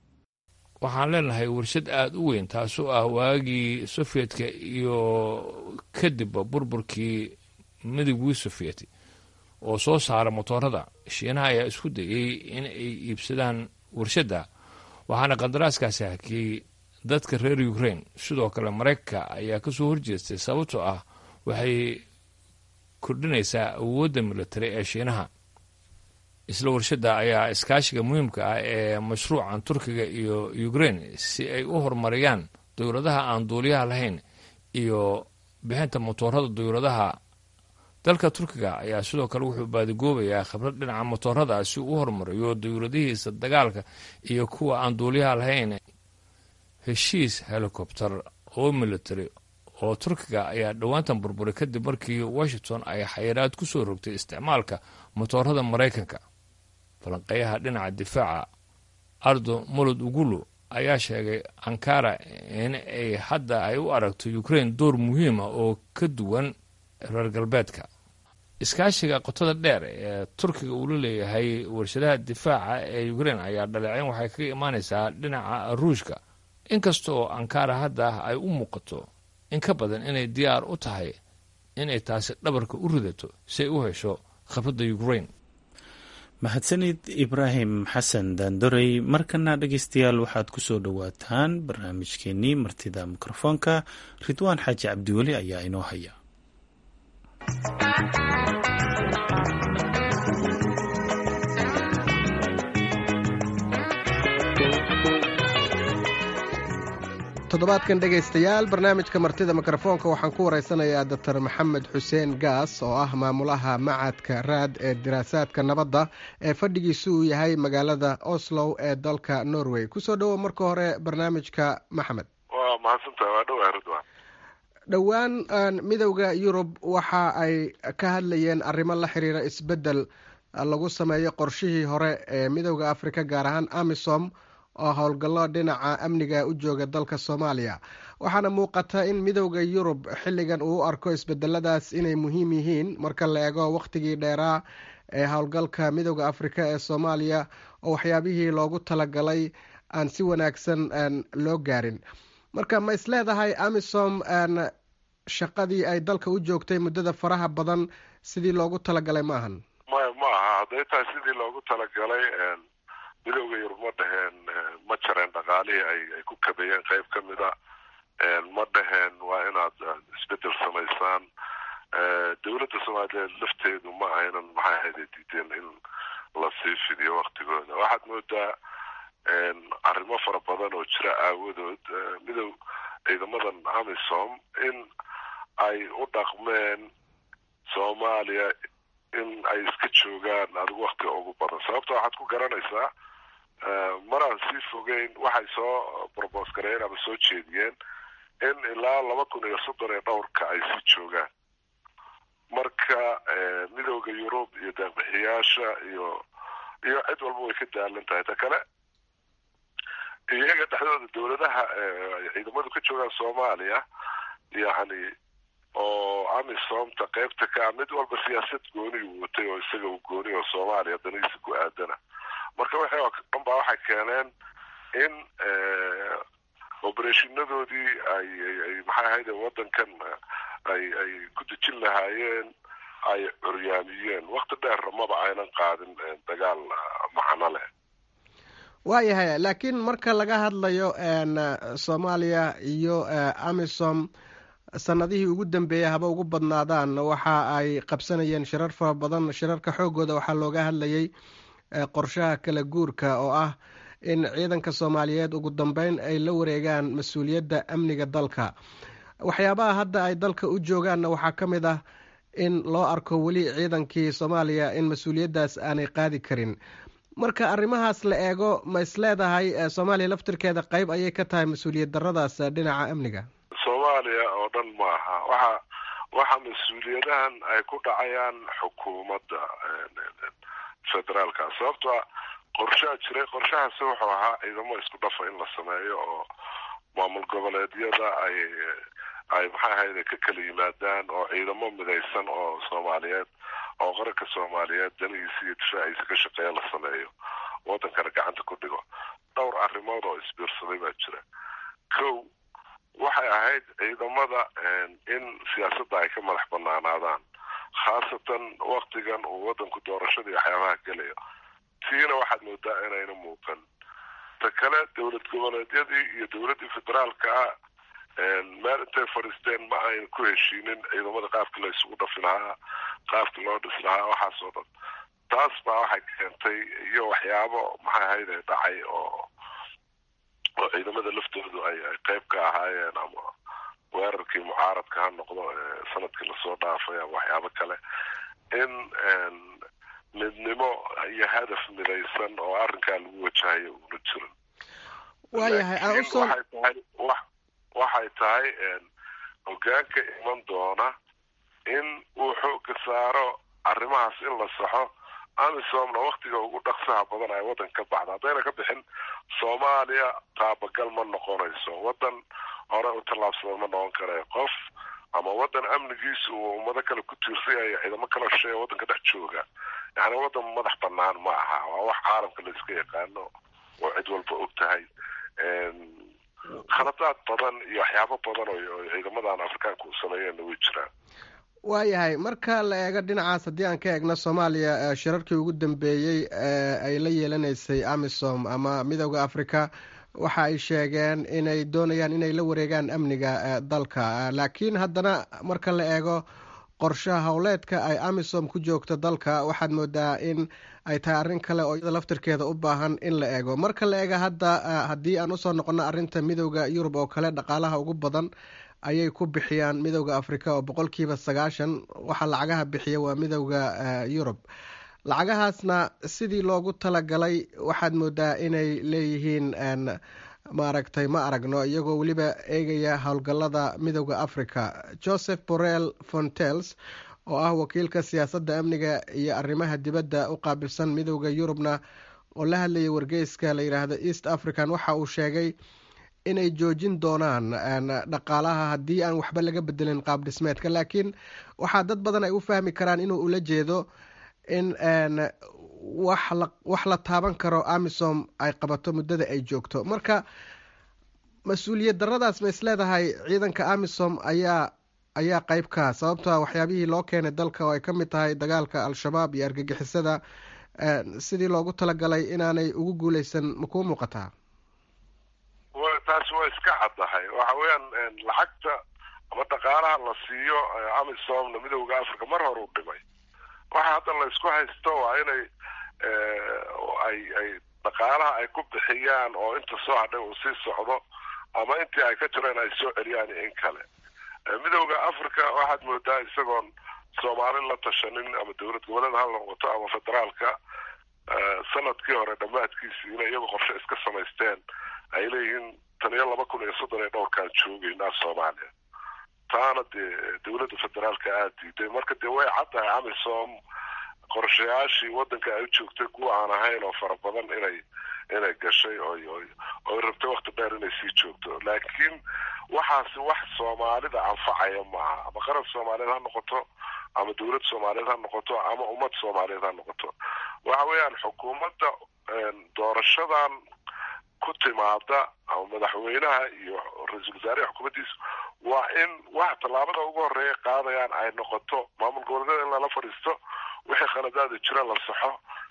waxaan leenahay warshad aad u weyn taasoo ah waagii Sovietka iyo kadib burburkii midowgii Sofiyeeti oo soo saara motorada. Shiinaha ayaa isku dayay in ay iibsadaan warshadda, waxaana qandaraaskaasi hakiyay dadka reer Ukraine. sidoo kale Mareykanka ayaa ka soo horjeestay sababtoo ah waxay kordhinaysaa awoodda military ee Shiinaha. isla warshadda ayaa iskaashiga muhiimka ah ee mashruucan Turkiga iyo Ukraine si ay u horumariyaan dawladaha aan duuliyaha lahayn iyo bixinta motorada dawladaha. dalka Turkiga ayaa sidoo kale wuxuu baadigoobayaa khibrad dhinaca motorada si uu u horumariyo dawladihiisa dagaalka iyo kuwa aan duuliyaha lahayn. heshiis helicopter oo military oo Turkiga ayaa dhawaantan burburay kadib markii Washington ay xayiraad ku soo rogtay isticmaalka motorada Mareykanka. falanqeeyaha dhinaca difaaca Ardo Molodoglu ayaa sheegay Ankara in ay hadda ay u aragto Ukraine door muhiim ah oo ka duwan reer galbeedka. iskaashiga qotada dheer ee Turkiga uu leeyahay warshadaha difaaca ee Ukraine ayaa dhaleeceyn waxay kaga imaanaysaa dhinaca Ruushka, inkastoo Ankara hadda ay u muuqato in ka badan inay diyaar u tahay inay taasi dhabarka u ridato si ay u hesho khibradda Ukraine. mahadsanid Ibraahim Xasan Daandorey. markana dhegeystayaal waxaad ku soo dhowaataan barnaamijkeenii martida mikrofoonka. Ridwaan Xaaji Cabdiweli ayaa inoo haya. toddobaadkan dhegaystayaal barnaamijka martida mikrofoonka waxaan ku waraysanayaa doctor maxamed xuseen gaas oo ah maamulaha macadka raad ee diraasaadka nabadda ee fadhigiisu uu yahay magaalada Oslo ee dalka Norway. kusoo dhowo marka hore barnaamijka maxamed. waa mahadsantahay, waa dhow aaradwaan. dhowaan midowda Yurub waxa ay ka hadlayeen arrimo la xiriira isbeddel lagu sameeyo qorshihii hore ee midowda Afrika gaar ahaan AMISOM oo howlgallo dhinaca amniga u jooga dalka Soomaaliya. waxaana muuqata in midowda Yurub xilligan uu arko isbedeladaas inay muhiim yihiin marka la eego waqtigii dheeraa ee howlgalka midowda Afrika ee Soomaaliya oo waxyaabihii loogu talagalay aan si wanaagsan loo gaarin. marka ma isleedahay AMISOM shaqadii ay dalka u joogtay muddada faraha badan sidii loogu talagalay maahan? ma ma aha hadday tahay sidii loogu talagalay midowda Yurub ma dhaheen ma jareen dhaqaalihii ay ay ku kabeeyeen qayb ka mid a ma dhaheen waa inaad isbedel samaysaan. dowladda Soomaaliyeed lafteedu ma aynan maxay ahayd diideen in la sii fidiyo waqtigooda. waxaad moodaa arrimo fara badan oo jira aawadood midow ciidamadan AMISOM in ay u dhaqmeen Soomaaliya in ay iska joogaan adigu waqtiga ugu badan. sababta waxaad ku garanaysaa maraan sii fogeyn waxay soo propose gareeyeen ama soo jeediyeen in ilaa laba kun iyo soddon iyo dhowrka ay sii joogaan. marka midowda Yurub iyo deeqbixiyaasha iyo iyo cid walba way ka daalan tahay. ta kale iyaga dhexdooda dowladaha ciidamadu ka joogaan Soomaaliya yacni oo AMISOMta qaybta ka mid walba siyaasad gooni uu watay oo isaga uu gooni oo Soomaaliya danihiisa ku aadana. marka waxay dhan baa waxay keeneen in operationadoodii ay ay maxay ahayd waddankan ay ay ku dejin lahaayeen ay curyaamiyeen. waqti dheer maba aynan qaadin dagaal macno leh. waayahay laakiin marka laga hadlayo Soomaaliya iyo AMISOM sanadihii ugu dambeeyay haba ugu badnaadaan waxa ay qabsanayeen shirar fara badan. shirarka xoogooda waxaa looga hadlayay qorshaha kala guurka oo ah in ciidanka Soomaaliyeed ugu dambeyn ay la wareegaan mas-uuliyadda amniga dalka. waxyaabaha hadda ay dalka u joogaanna waxaa ka mid ah in loo arko weli ciidankii Soomaaliya in mas-uuliyaddaas aanay qaadi karin. marka arrimahaas la eego ma isleedahay Soomaaliya laftirkeeda qayb ayay ka tahay mas-uuliyad darradaas dhinaca amniga? Soomaaliya oo dhan maaha. waxa waxa mas-uuliyadahan ay ku dhacayaan xukuumadda federaalka. sababtoo qorshaha jiray qorshahaasi wuxuu ahaa ciidamo isku dhafa in la sameeyo oo maamul goboleedyada ay ay maxay ahayd ka kala yimaadaan oo ciidamo midaysan oo Soomaaliyeed oo qaranka Soomaaliyeed danihiisa iyo difaaciisa ka shaqeeya la sameeyo waddankana gacanta ku dhigo. dhowr arrimood oo isbiirsaday baa jira. kow waxay ahayd ciidamada in siyaasadda ay ka madax banaanaadaan khaasatan waqtigan uu waddanku doorashada iyo waxyaabaha gelayo. tiina waxaad moodaa inayna muuqan. ta kale dowlad goboleedyadii iyo dowladdii federaalka ah meel intay fadhiisteen ma ayna ku heshiinin ciidamada qaabkii la isugu dhafi lahaa qaabkii loo dhis lahaa waxaas oo dhan. taas baa waxay keentay iyo waxyaabo maxay ahayd ay dhacay oo oo ciidamada laftoodu ay ay qayb ka ahaayeen ama weerarkii mucaaradka ha noqdo sanadkii lasoo dhaafay ama waxyaabo kale in midnimo iyo hadaf midaysan oo arrinkaa lagu wajahayo una jirin. waayahay aan usoo waxay tahay hogaanka iman doona in uu xooga saaro arrimahaas in la saxo. AMISOMna waqtiga ugu dhaqsaha badan ay waddan ka baxda. haddayna ka bixin Soomaaliya taabagal ma noqonayso. waddan hore u tallaabsada ma noqon karayo. qof ama waddan amnigiisu uu ummado kale ku tiirsan yahay ciidamo kala shisheeya waddanka dhex jooga yacni waddan madax bannaan ma aha. waa wax caalamka la iska yaqaano oo cid walba og tahay. khaladaad badan iyo waxyaabo badan oo ciidamadan Afrikaanka u sameeyeen way jiraan. waayahay marka la eego dhinacaas haddii aan ka eegno Soomaaliya shirarkii ugu dambeeyey ay la yeelanaysay AMISOM ama midowda Afrika waxa ay sheegeen inay doonayaan inay la wareegaan amniga dalka. laakiin haddana marka la eego qorshaha howleedka ay amisom ku joogto dalka waxaad moodaa in ay tahay arrin kale oo iyada laftirkeeda u baahan in la eego. marka la eega hadda haddii aan usoo noqono arrinta midowda yurub oo kale, dhaqaalaha ugu badan ayay ku bixiyaan midowda africa oo boqolkiiba sagaashan waxa lacagaha bixiya waa midowda yurub. lacagahaasna sidii loogu talagalay waxaad moodaa inay leeyihiin maaragtay ma aragno, iyagoo weliba eegaya howlgallada midowda africa. joseph borrell fontels oo ah wakiilka siyaasadda amniga iyo arrimaha dibadda u qaabilsan midowda yurubna oo la hadlayay wargeyska la yidhaahdo east african waxa uu sheegay inay joojin doonaan dhaqaalaha haddii aan waxba laga bedelin qaab dhismeedka, laakiin waxaa dad badan ay u fahmi karaan inuu ula jeedo in wax la taaban karo amisom ay qabato muddada ay joogto. marka mas-uuliyad daradaas ma isleedahay ciidanka amisom ayaa ayaa qayb ka, sababtoa waxyaabihii loo keenay dalka oo ay ka mid tahay dagaalka al-shabaab iyo argagixisada sidii loogu talagalay inaanay ugu guuleysan ma kuu muuqataa? taasi waa iska caddahay. waxa weeyaan lacagta ama dhaqaalaha la siiyo amisomna midowda africa mar hore u dhimay. waxa hadda la isku haysto waa inay ay ay dhaqaalaha ay ku bixiyaan oo inta soo hadhay uu sii socdo ama intii ay ka jireen ay soo celiyaan in kale. midowda africa waxaad moodaa isagoon soomaali la tashanin ama dowlad goboleed ha noqoto ama federaalka sanadkii hore dhammaadkiisii inay iyagu qorshe iska samaysteen ay leeyihiin tan iyo laba kun iyo soddon iyo dhowrkaan joogeynaa soomaaliya. taana dee dowladda federaalka aada diiday. marka dee way caddahay amisom qorshayaashii waddanka ay u joogtay kuwa aan ahayn oo fara badan inay inay gashay oo oy rabtay wakti dheer inay sii joogto, laakiin waxaasi wax soomaalida anfacaya maaha. ama qaran soomaaliyeed ha noqoto ama dowlad soomaaliyeed ha noqoto ama ummad soomaaliyeed ha noqoto. waxa weeyaan xukuumadda doorashadan ku timaada ama madaxweynaha iyo ra-iisul wasaaraha xukuumaddiisa waa in wax tallaabada ugu horeeya qaadayaan ay noqoto maamul goboleedyada in lala fadhiisto, wixii khaladaada jira la saxo,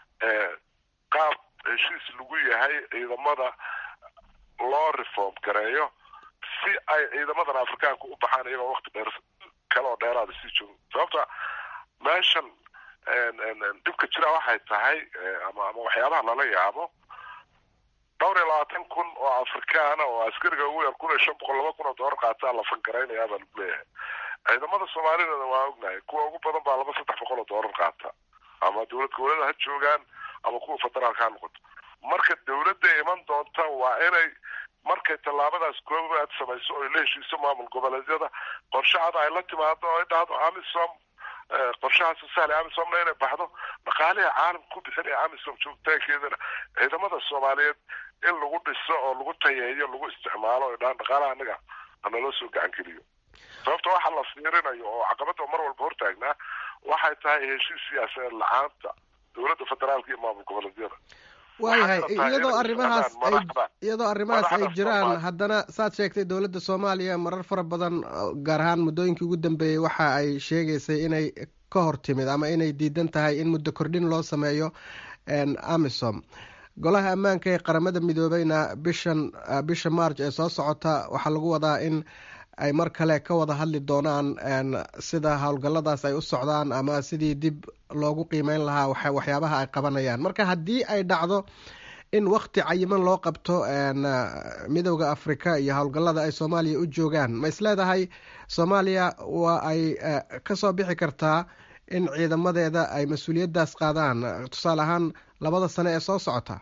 qaab heshiis lagu yahay ciidamada loo reform gareeyo si ay ciidamadan afrikaanka u baxaan iyagoo wakti dheer kale oo dheeraada sii joogo. sababta meeshan dhibka jira waxay tahay ama ama waxyaabaha lala yaabo dhowr iyo labaatan kun oo afrikaana oo askariga ugu yar kun iyo shan boqol laba kun oo doolar qaataa la fangaraynayaa baa lagu leeyahay. ciidamada soomaalidana waa ognahay kuwa ugu badan baa laba saddex boqol oo doolar qaata, ama dowlad goboleeda ha joogaan ama kuwa federaalka ha noqoto. marka dowladda iman doonta waa inay markay tallaabadaas koobaad samayso oo la heshiiso maamul goboleedyada qorshahada ay la timaado oo ay dhahdo amisom qorshahaas sahli amisomna inay baxdo, dhaqaalihi caalamka ku bixinaya amisom joogtaankeedana ciidamada soomaaliyeed in lagu dhiso oo lagu tayeeyo lagu isticmaalo o dhaan dhaqaalaha anaga hanaloo soo gacan geliyo. sababta waxa la fiirinayo oo caqabada mar walba hortaagnaa waxay tahay heshiis siyaasadeed la-aanta dowladda federaalka iyo maamul goboleedyada. waayahay iyadoo arrimahaas iyadoo arrimahaas ay jiraan haddana saad sheegtay dowladda soomaaliya marar fara badan gaar ahaan muddooyinkii ugu dambeeyey waxa ay sheegaysay inay ka hor timid ama inay diidan tahay in muddo kordhin loo sameeyo amisom. golaha ammaanka ee qaramada midoobeyna bishan bisha march ee soo socota waxaa lagu wadaa in ay mar kale ka wada hadli doonaan sida howlgalladaas ay u socdaan ama sidii dib loogu qiimeyn lahaa waxyaabaha ay qabanayaan. marka haddii ay dhacdo in wakti cayiman loo qabto midowda africa iyo howlgallada ay soomaaliya u joogaan, ma isleedahay soomaaliya waa ay kasoo bixi kartaa in ciidamadeeda ay mas-uuliyaddaas qaadaan tusaale ahaan labada sane ee soo socota?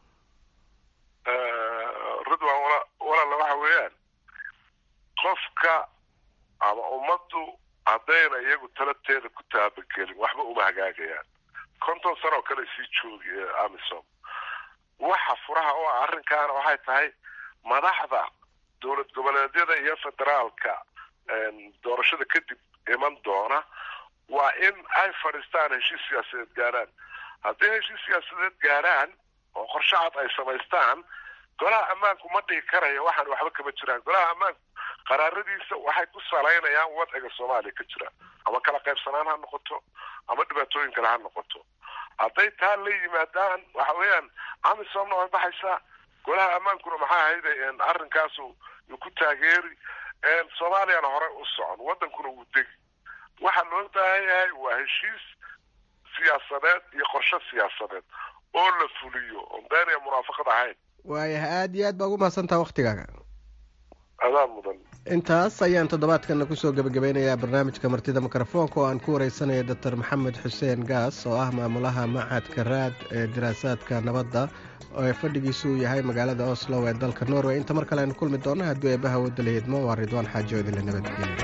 ridwan walaala waxa weeyaan qofka ama ummaddu haddayna iyagu talateeda ku taabagelin waxba uma hagaagayaan. konton sano oo kale sii joogi amisom. waxa furaha oo arrinkaana waxay tahay madaxda dowlad goboleedyada iyo federaalka doorashada kadib iman doona waa in ay fadhiistaan heshiis siyaasadeed gaaraan. haddii heshiis siyaasadeed gaaraan oo qorshe cad ay samaystaan, golaha ammaanku ma dhihi karayo waxaan waxba kama jiraan. golaha ammaanku qaraaradiisa waxay ku salaynayaan wadciga soomaaliya ka jira, ama kala qaybsanaan ha noqoto ama dhibaatooyin kale ha noqoto. hadday taa la yimaadaan waxa weeyaan amisomna way baxaysaa, golaha ammaankuna maxaa ahayde arrinkaasu ku taageeri soomaaliyana hore u socon, wadankuna wuu degi. waxaa loo baahan yahay waa heshiis siyaasadeed iyo qorshe siyaasadeed oo la fuliyo oon been iyo munaafaqad ahayn. waayahay aada iyo aad baa ugu mahadsantaha waktigaaga. adaa mudan. intaas ayaan toddobaadkana kusoo gebagabeynayaa barnaamijka martida mikrofoonka oo aan ku wareysanaya doctor maxamed xuseen gaas oo ah maamulaha machadka raad ee diraasaadka nabadda oo fadhigiisu uu yahay magaalada Oslo ee dalka Norway. inta mar kale aynu kulmi doonno hadduu eebbaha wadda la hidmo. waa Ridwaan Xaaji oo idinla nabadgelyo.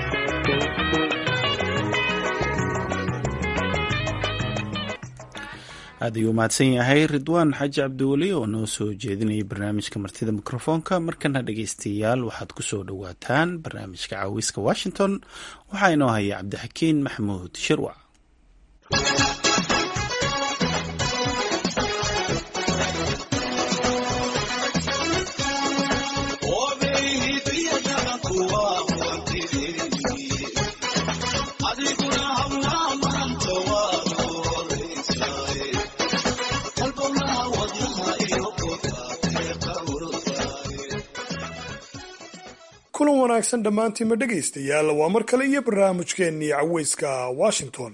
aad ayuu mahadsan yahay Ridwaan Xaaji Cabdiweli oo noo soo jeedinayay barnaamijka martida mikrofoonka. markana dhegaystayaal waxaad ku soo dhowaataan barnaamijka caawiska Washington. waxaa inoo haya Cabdixakiin Maxamuud Shirwac. kulan wanaagsan dhammaantiinma dhegaystayaal waa mar kale iyo barnaamijkeennii caweyska Washington.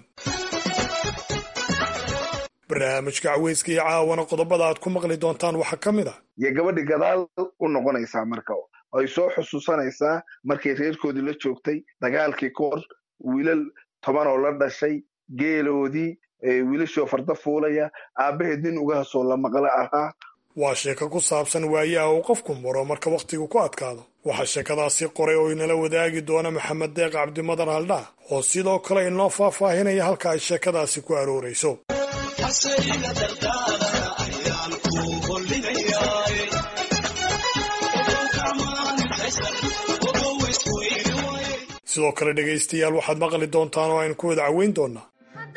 barnaamijka caweyska iyo caawana qodobada aad ku maqli doontaan waxaa ka mid ah iyo gabadhi gadaal u noqonaysaa marka ay soo xusuusanaysaa markay reerkoodii la joogtay dagaalkii koor wiilal toban oo la dhashay geeloodii wiilashoo farda fuulaya aabbaheed nin uga hasoo la maqle ahaa. waa sheeko ku saabsan waayaha uu qofku maro marka wakhtigu ku adkaado. waxaa sheekadaasi qoray oo inala wadaagi doona maxamed deeq cabdimadar haldhaa oo sidoo kale inoo faahfaahinaya halka ay sheekadaasi ku aroorayso. sidoo kale dhegaystayaal waxaad maqli doontaan oo aynu ku wada caweyn doonaa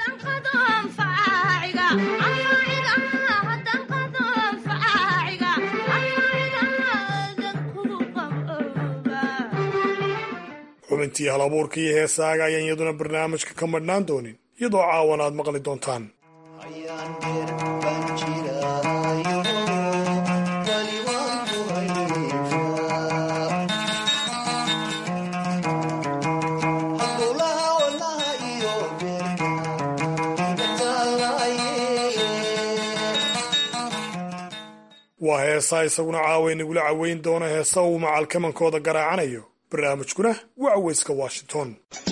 xubintii hal abuurka iyo heesaaga ayaan iyaduna barnaamijka ka madhnaan doonin iyadoo caawan aad maqli doontaan. waa heesaa isaguna caawa inagula caweyn doona heesa uu macalkamankooda garaacanayo. barnaamijkuna waa caweyska Washington.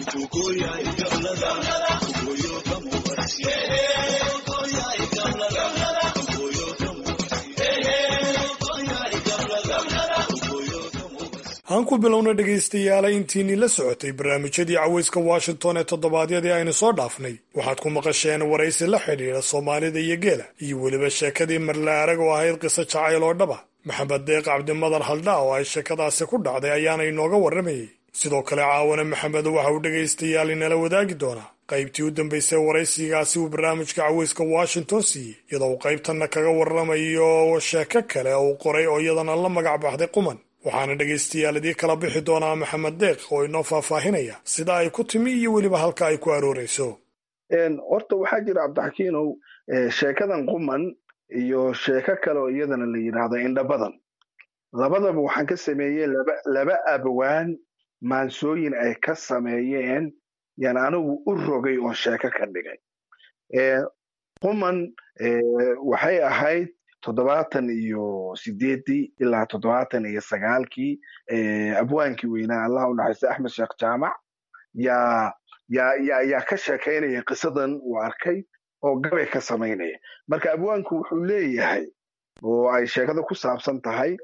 aan ku bilowna dhegaystayaala intiinii la socotay barnaamijyadii caweyska Washington ee toddobaadyadii aynu soo dhaafnay waxaad ku maqasheen waraysi la xidhiidha Soomaalida iyo geela iyo weliba sheekadii marla arag oo ahayd qiso jacayl oo dhaba. maxamed deeq cabdimadar haldhaa oo ay sheekadaasi ku dhacday ayaana inooga warramayay. sidoo kale caawana maxamed waxa uu dhegaystayaal inala wadaagi doonaa qaybtii u dambaysay waraysigaasi uu barnaamijka caweyska Washington siiyey iyadoo uu qaybtanna kaga warramayo sheeko kale oo uu qoray oo iyadana la magac baxday quman. waxaana dhegaystayaal idii kala bixi doonaa maxamed deeq oo inoo faahfaahinaya sida ay ku timi iyo weliba halka ay ku aroorayso. horta waxaa jira cabdixakiinow sheekadan quman iyo sheeko kale oo iyadana la yidhaahdo indha badan. labadaba waxaan ka sameeyey laba laba abwaan maansooyin ay ka sameeyeen yaan anigu u rogay oo sheeko ka dhigay. quman waxay ahayd toddobaatan iyo sideedii ilaa toddobaatan iyo sagaalkii abwaankii weynaa allah u naxariista axmed sheekh jaamac yaa yaa yaa yaa ka sheekaynaya qisadan uu arkay oo gabay ka samaynaya. marka abwaanku wuxuu leeyahay oo ay sheekada ku saabsan tahay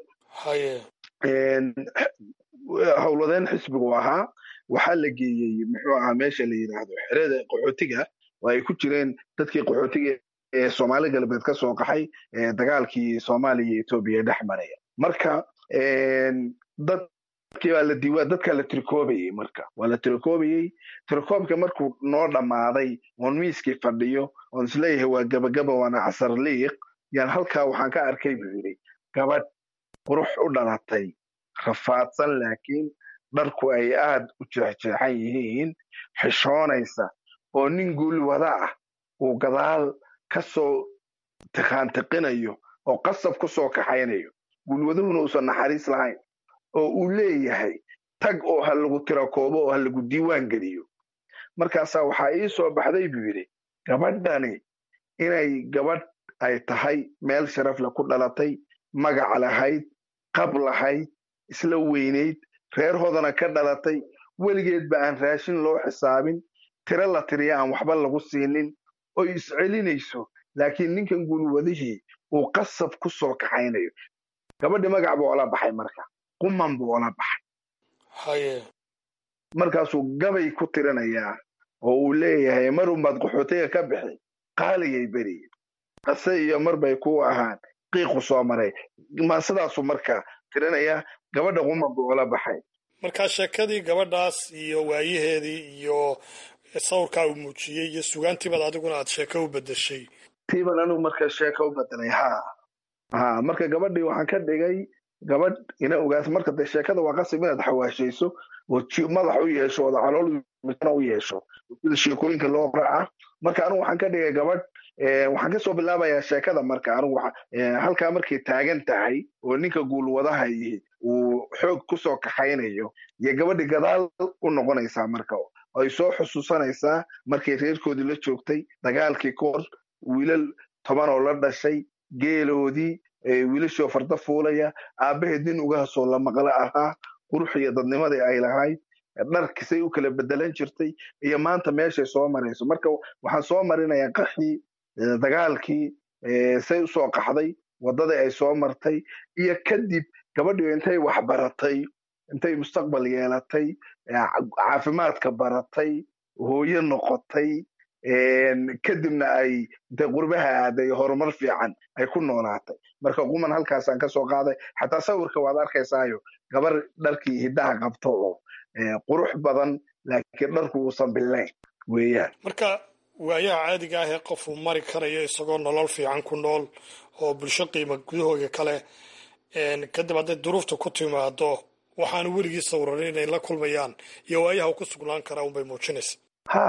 howladeen xisbigu ahaa waxaa la geeyey muxuu ahaa meesha la yidhaahdo xerada qaxootiga oo ay ku jireen dadkii qaxootiga ee Soomaali galbeed ka soo qaxay dagaalkii Soomaaliya iyo Itoobiya dhex maraya. marka dadkii baa la diiwaa dadka la tirkoobayay marka waa la tirkoobayay tirkoobka markuu noo dhammaaday oon miiskii fadhiyo oon isleeyahay waa gabagaba waana casar liiq yaan halkaa waxaan ka arkay buu yidhi gabadh qurux u dhalatay rafaadsan laakiin dharku ay aad u jeexjeexan yihiin xishoonaysa oo nin guul wada ah uu gadaal ka soo tiqaantiqinayo oo qasab ku soo kaxaynayo guulwaduhuna uusan naxariis lahayn oo uu leeyahay tag oo ha lagu tirakoobo oo ha lagu diiwaan geliyo. markaasaa waxaa ii soo baxday buu yidhi gabadhani inay gabadh ay tahay meel sharafle ku dhalatay magac lahayd qab lahayd isla weynayd reerhoodana ka dhalatay weligeedba aan raashin loo xisaabin tiro la tiriya aan waxba lagu siinin oo iscelinayso laakiin ninkan gulwadihii uu qasab ku soo kaxaynayo gabadhi magac buu ola baxay marka quman buu ola baxay markaasuu gabay ku tirinayaa oo uu leeyahay marunbaad qaxootiga ka bixi qaaligay beriye qase iyo mar bay ku ahaan qiiqu soo maray ma sidaasuu marka tirinayaa gabadha quman buu ola baxay markaa sheekadii gabadhaas iyo waayaheedii iyo sawirkaa uu muujiyey iyo sugaantiibaad adiguna aad sheeko u bedeshay tiiban anigu marka sheeko u bedelay ha ha marka gabadhii waxaan ka dhigay gabadh ina ogaas marka de sheekada waa qasab inaad xawaashayso oo madax u yeesho oo calool u yeesho sida sheekooyinka loo raaca marka anigu waxaan ka dhigay gabadh waxaan kasoo bilaabayaa sheekada marka anigu halkaa markay taagan tahay oo ninka guulwadaha uu xoog kusoo kaxaynayo iyo gabadhi gadaal u noqonaysaa marka ay soo xusuusanaysaa markay reerkoodii la joogtay dagaalkii kahor wiilal toban oo la dhashay geeloodii wiilashoo farda fuulaya aabbaheed nin ugaasoo la maqlo ahaa qurux iyo dadnimadii ay lahayd dharkisay u kala bedelan jirtay iyo maanta meeshay soo marayso marka waxaan soo marinayaa qaxii dagaalkii say usoo qaxday waddadii ay soo martay iyo kadib gabadhii intay wax baratay intay mustaqbal yeelatay caafimaadka baratay hooyo noqotay kadibna ay intay qurbaha aaday horumar fiican ay ku noolaatay marka quman halkaasaan ka soo qaaday xataa sawirka waad arkaysaayo gabar dharkii hiddaha qabto oo qurux badan laakiin dharku uusan bilayn weeyaan marka waayaha caadiga ah ee qofuu mari karayo isagoo nolol fiican ku nool oo bulsho qiima gudahooga kale kadib hadday duruufta ku timaado waxaanu weligii sawranin inay la kulmayaan iyo waayaha ku sugnaan karaa unbay muujinaysa ha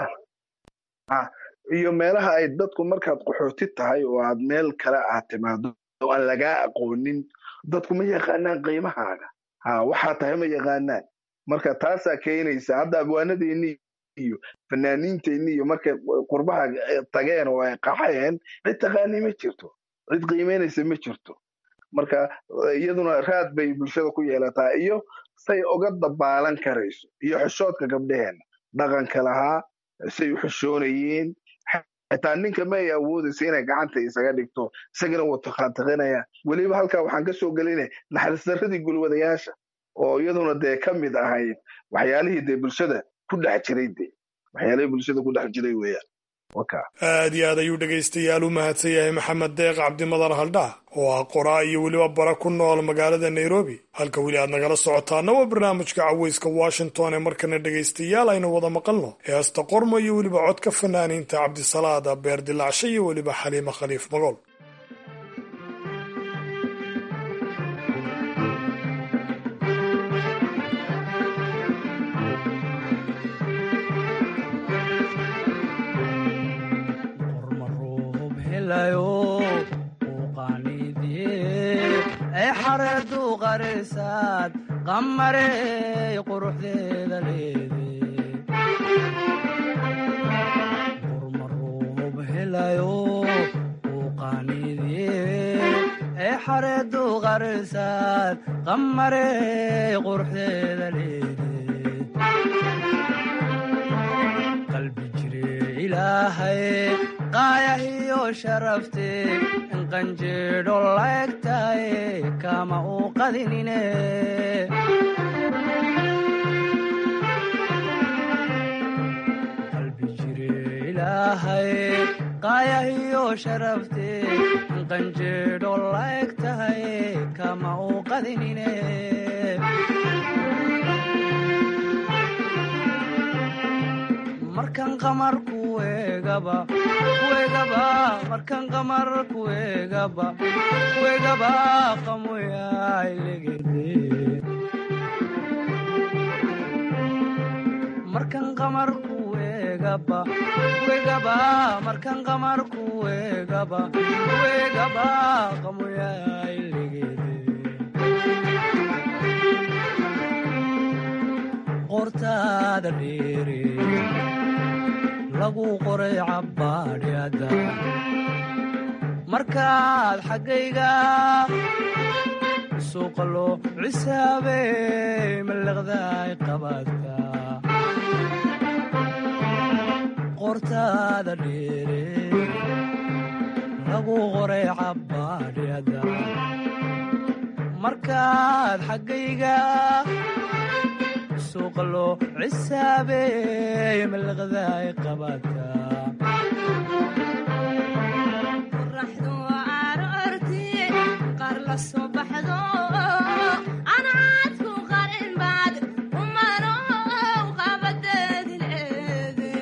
ha iyo meelaha ay dadku markaad qaxooti tahay oo aad meel kale aad timaado oo aan lagaa aqoonin dadku ma yaqaanaan qiimahaaga ha waxaa tahay ma yaqaanaan marka taasaa keenaysa hadda abwaanadeennii iyo fanaaniinteennii iyo markay qurbaha tageen oo ay qaxeen cid taqaani ma jirto cid qiimeynaysa ma jirto marka iyaduna raad bay bulshada ku yeelataa iyo say uga dabaalan karayso iyo xishoodka gabdhaheenna dhaqanka lahaa say u xishoonayeen xitaa ninka ma ay awoodaysa inay gacanta isaga dhigto isagana wuu taqaantaqinaya weliba halkaa waxaan ka soo gelinay naxariis darradii gulwadayaasha oo iyaduna dee ka mid ahayd waxyaalihii dee bulshada ku dhex jiray de waxyaalihii bulshada ku dhex jiray weeyaan aad iyo aad ayuu dhegaystayaal u mahadsan yahay maxamed deeq cabdimadar haldhaa oo ah qoraa iyo weliba bara ku nool magaalada nairobi halka weli aad nagala socotaana waa barnaamijka caweyska washington ee markana dhegaystayaal aynu wada maqalno heesta qormo iyo weliba codka fanaaniinta cabdisalaada beer dilaacshe iyo weliba xaliima khaliif magool xareedu qarisaad qamarey quruxdeeda leede qurmaruub helayo uu qaaniidye ee xareedu qarisaad qamarey quruxdeeda leede qalbi jire ilaahay qaayahiyo sharafte inqanjeedho laegtaye kama uu qadinine qalbi jire ilaahay qaayahiyo sharafte inqanjeedho laegtaye kama uu qadinine markan qamar kuegaba kuegaba markan qamar kuegaba kuegaba qamoyailegede markan qamar kuegaba kuegaba markan qamar kuegaba kuegaba qamoyailegede qortaada dheere lagu qoray cabbaadhyada markaad xaggayga suuqa loo cisaabey mallaqdaay qabaadka qortaada dheere lagu qoray cabbaadhyada markaad xaggayga suuqa loo cisaabey mallaqdaay qabaadka qorraxdu aroortii qaar la soo baxdo anaadku qarin baad umano qabadeedileede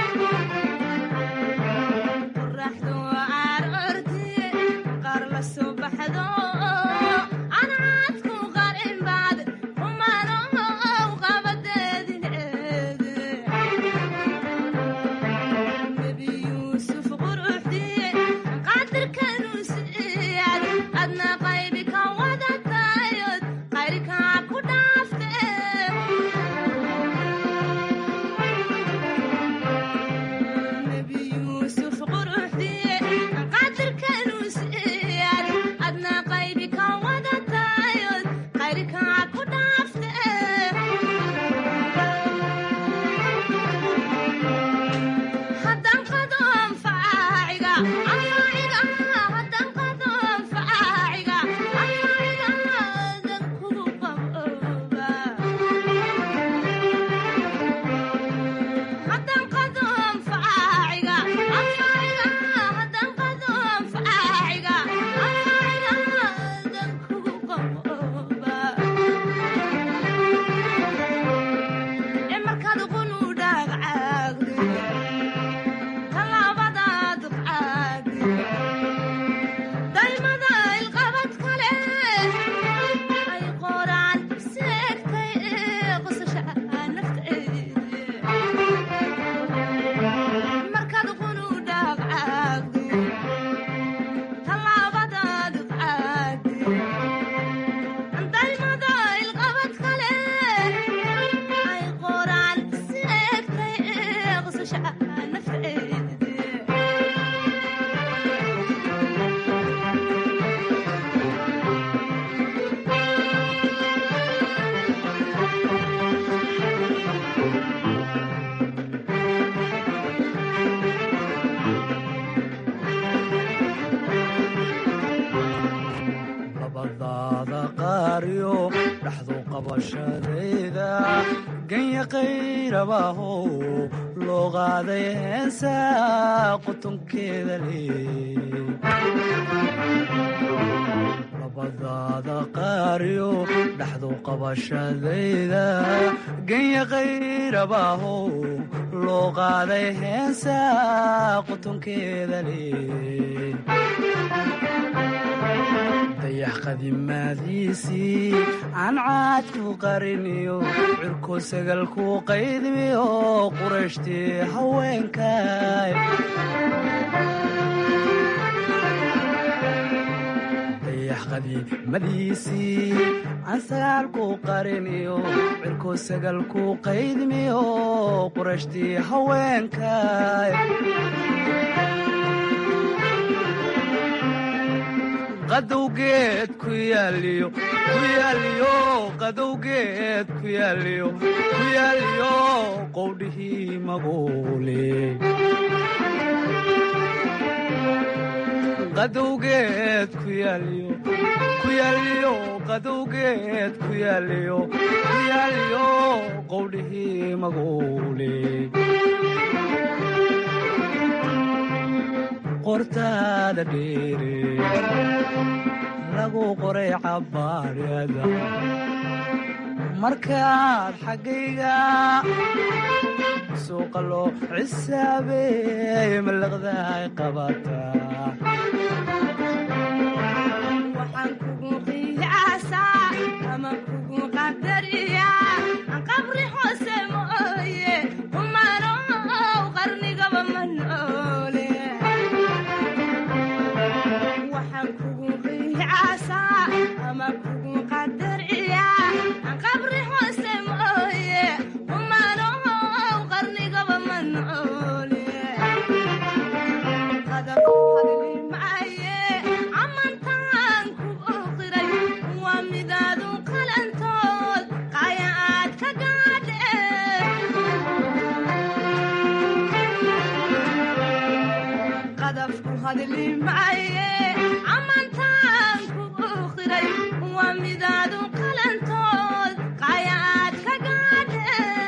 qorraxdu aroortii qaar la soo baxdo anaadku qarin baad umano qabadeedileede nebi yuusuf quruxdii qadirkanu siiyad adna qaybi ka wadatayod qayrkaa ku dhaafte nebi yuusuf quruxdii qadirkanu siiyad adna qaybi ka wadatayod qayrkaa ku dhaafte haddaan qado anfaaciga anfaaciga haddaan qado anfaaciga anfaaciga dan kugu qabooba haddaan qado anfaaciga anfaaciga haddaan qado anfaaciga anfaaciga dan kugu qabooba ee markaad uqunu dhaagcaagde talaabadaad qaadi daymada ilqabad kale ay qoraan seegtay ee qosasha nafteede markaad qunu dhaagcaagde talaabadaad qaadi daymada ilqabad kale ay qoraan seegtay ee qosasha nafteede labadaada qaariyo dhaxdu qabashadayda ganya qayrabahow loo qaaday heensa qutunkeeda leey labadaada qaariyo dhaxdu qabashadayda ganya qayrabahow loo qaaday heensa qutunkeeda leey dayax qadimaadiisii aan caadku qariniyo cirko sagalku qaydmiyo qurashtii haweenkay dayax qadiimadiisii aan sagaalku qariniyo cirko sagalku qaydmiyo qurashtii haweenkay qadowgeed ku yaaliyo ku yaaliyo qadowgeed ku yaaliyo ku yaaliyo qowdhihii maguule qadowgeed ku yaaliyo ku yaaliyo qadowgeed ku yaaliyo ku yaaliyo qowdhihii maguule qortaada dheere lagu qoray cabbaadhyada markaad xaggayga suuqa loo cisaabey mallaqdaay qabataa waxaan kugu qiyaasaa ama kugu qadariyaa qabri hoose mooye umanow qarnigaba ma noole waxaan kugu qiyaasaa ama kugu qadariyaa qabri hoose mooye umanow qarnigaba ma noole hadli maaye amantaan ku qiray waa midaadu qalantood qayaad ka gaadhe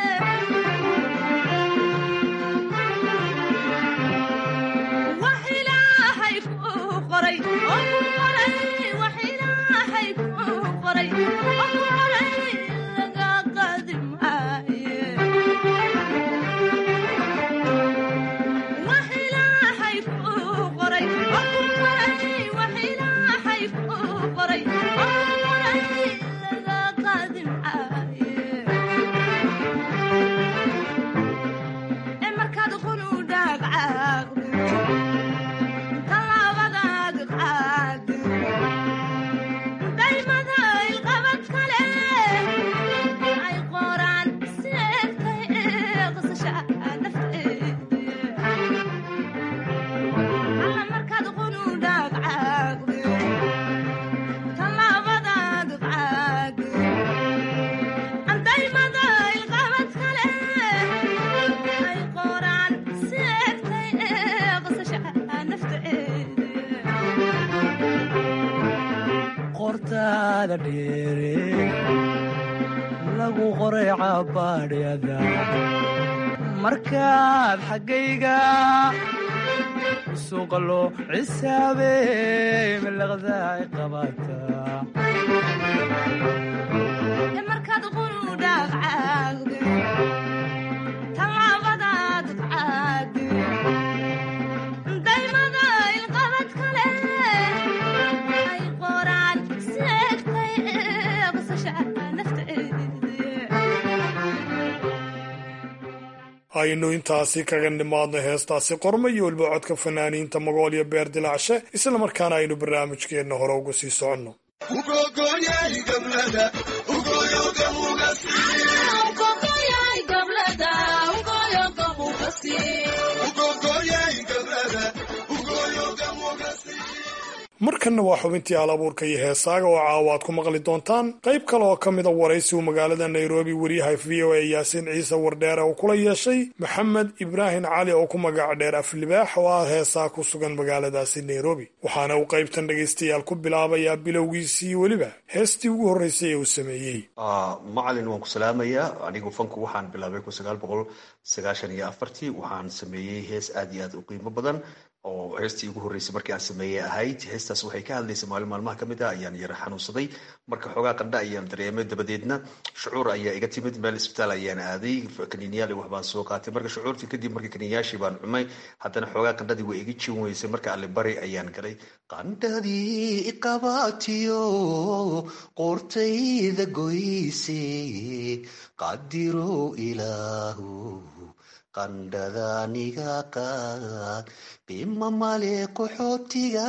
wax ilaahay ku qoray oo ku qoray wax ilaahay ku qoray oo ku qoray laga qaadi maaye wax ilaahay ku qoray oo ku qoray wax ilaahay ku qoray oo ku qoray laga qaadi maaye ee markaad qunu dhaqaaqdo talaabadaad qaado daymada ilqabad kale ay qoraan seegtay ee qasasha nafteeda alla markaad qunu dhaqaaqdo talaabadaad qaado daymada ilqabad kale ay qoraan seegtay ee qasasha nafteeda qortaada dheere lagu qoray cabaadhyada markaad xaggayga suuqa loo cisaabey milaqdaay qabataa ee markaad qunu dhaqaaqdo talaabadaad qaado daymada ilqabad kale ay qoraan seegtay ee qasasha nafteeda aynu intaasi kaga nimaadno heestaasi qorma iyo weliba codka fanaaniinta magool iyo beer dilaacshe isla markaana aynu barnaamijkeenna hore uga sii soconno markanna waa xubintii halabuurka iyo heesaaga oo caawa aad ku maqli doontaan qayb kale oo ka mida waraysi uu magaalada nairobi wariyaha v o a yaasiin ciise wardheere uu kula yeeshay maxamed ibraahim cali oo ku magac dheer aflibaax oo ah heesaa ku sugan magaaladaasi nairobi waxaana uu qaybtan dhegaystayaal ku bilaabayaa bilowgiisii weliba heestii ugu horreysay ee uu sameeyey macalin waan ku salaamayaa anigu fanku waxaan bilaabay kun sagaal boqol sagaashan iyo afartii waxaan sameeyey hees aad iyo aad u qiimo badan oo heestii ugu horreysay markii aan sameeyey ahayd heestaas waxay ka hadlaysay maalin maalmaha ka mid ah ayaan yara xanuunsaday marka xoogaa qandha ayaan dareemay dabadeedna shucuur ayaa iga timid meel isbitaal ayaan aaday kaniiniyaal wax baan soo qaatay marka shucuurtii kadib markii kaniiniyaashii baan cumay haddana xoogaa qandhadii way iga jin weysay marka alle bari ayaan galay qandhadii iqabaatiyo qoortayda goyse qadiro ilaahu qandhadaniga qaad bima male qaxootiga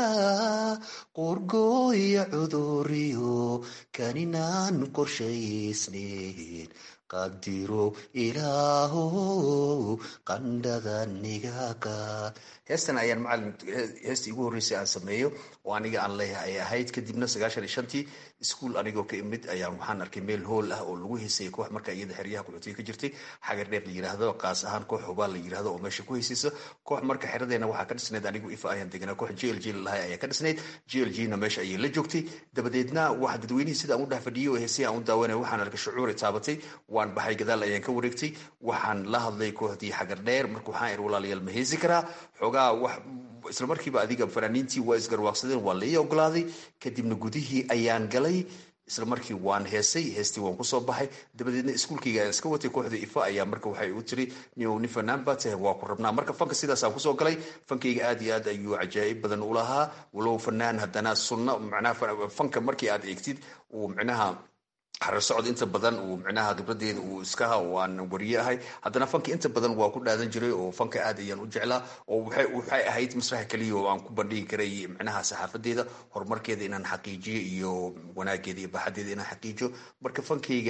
qorgooya cuduriyo kaninaan qorshaysneyn qadiro ilaaho qandhadaniga qaad heestan ayaan macalin heestii ugu horreysay aan sameeyo oo aniga aan leeyahay ay ahayd kadibna sagaashan iyo shantii iskuol anigoo ka imid ayaan waxaan arkay meel hool ah oo lagu heysayay koox marka iyada xeryaha qaxootiga ka jirtay xagar dheer la yidhaahdo qaas ahaan koox hubaa la yidhaahdo oo meesha ku heysaysa koox marka xeradeena waxaa ka dhisnayd anigu ifa ayaan deganaa koox j l j lahay ayaa ka dhisnayd j l j na meesha ayay la joogtay dabadeedna waxa dadweynihii sida aan u dhex fadhiyay oo heesay aan u daawanay waxaan arkay shucuuri taabatay waan baxay gadaal ayaan ka wareegtay waxaan la hadlay kooxdii xagar dheer marka waxaan ir walaalayaal ma heesi karaa xoogaa wax isla markiiba adiga fanaaniintii waa isgarwaaqsadeen waa la ii ogolaaday kadibna gudihii ayaan galay isla markii waan heesay heestii waan kusoo baxay dabadeedna iskuulkayga ayaan iska watay kooxda ifa ayaa marka waxay u tiri nio nin fanaan baa tahay waa ku rabnaa marka fanka sidaasaan kusoo galay fankayga aad iyo aad ayuu cajaa'ib badan u lahaa walow fanaan haddana sunno macnaha fanka markii aad eegtid uu micnaha xarar socod inta badan uu micnaha khibradeeda uu iskaha oo aan wariye ahay haddana fanka inta badan waa ku dhaadan jiray oo fanka aad ayaan u jeclaa oo waxay ahayd masraxa keliya oo aan ku bandhigi karay micnaha saxaafadeeda horumarkeeda inaan xaqiijiyo iyo wanaageeda iyo baaxadeeda inaan xaqiijiyo marka fankayga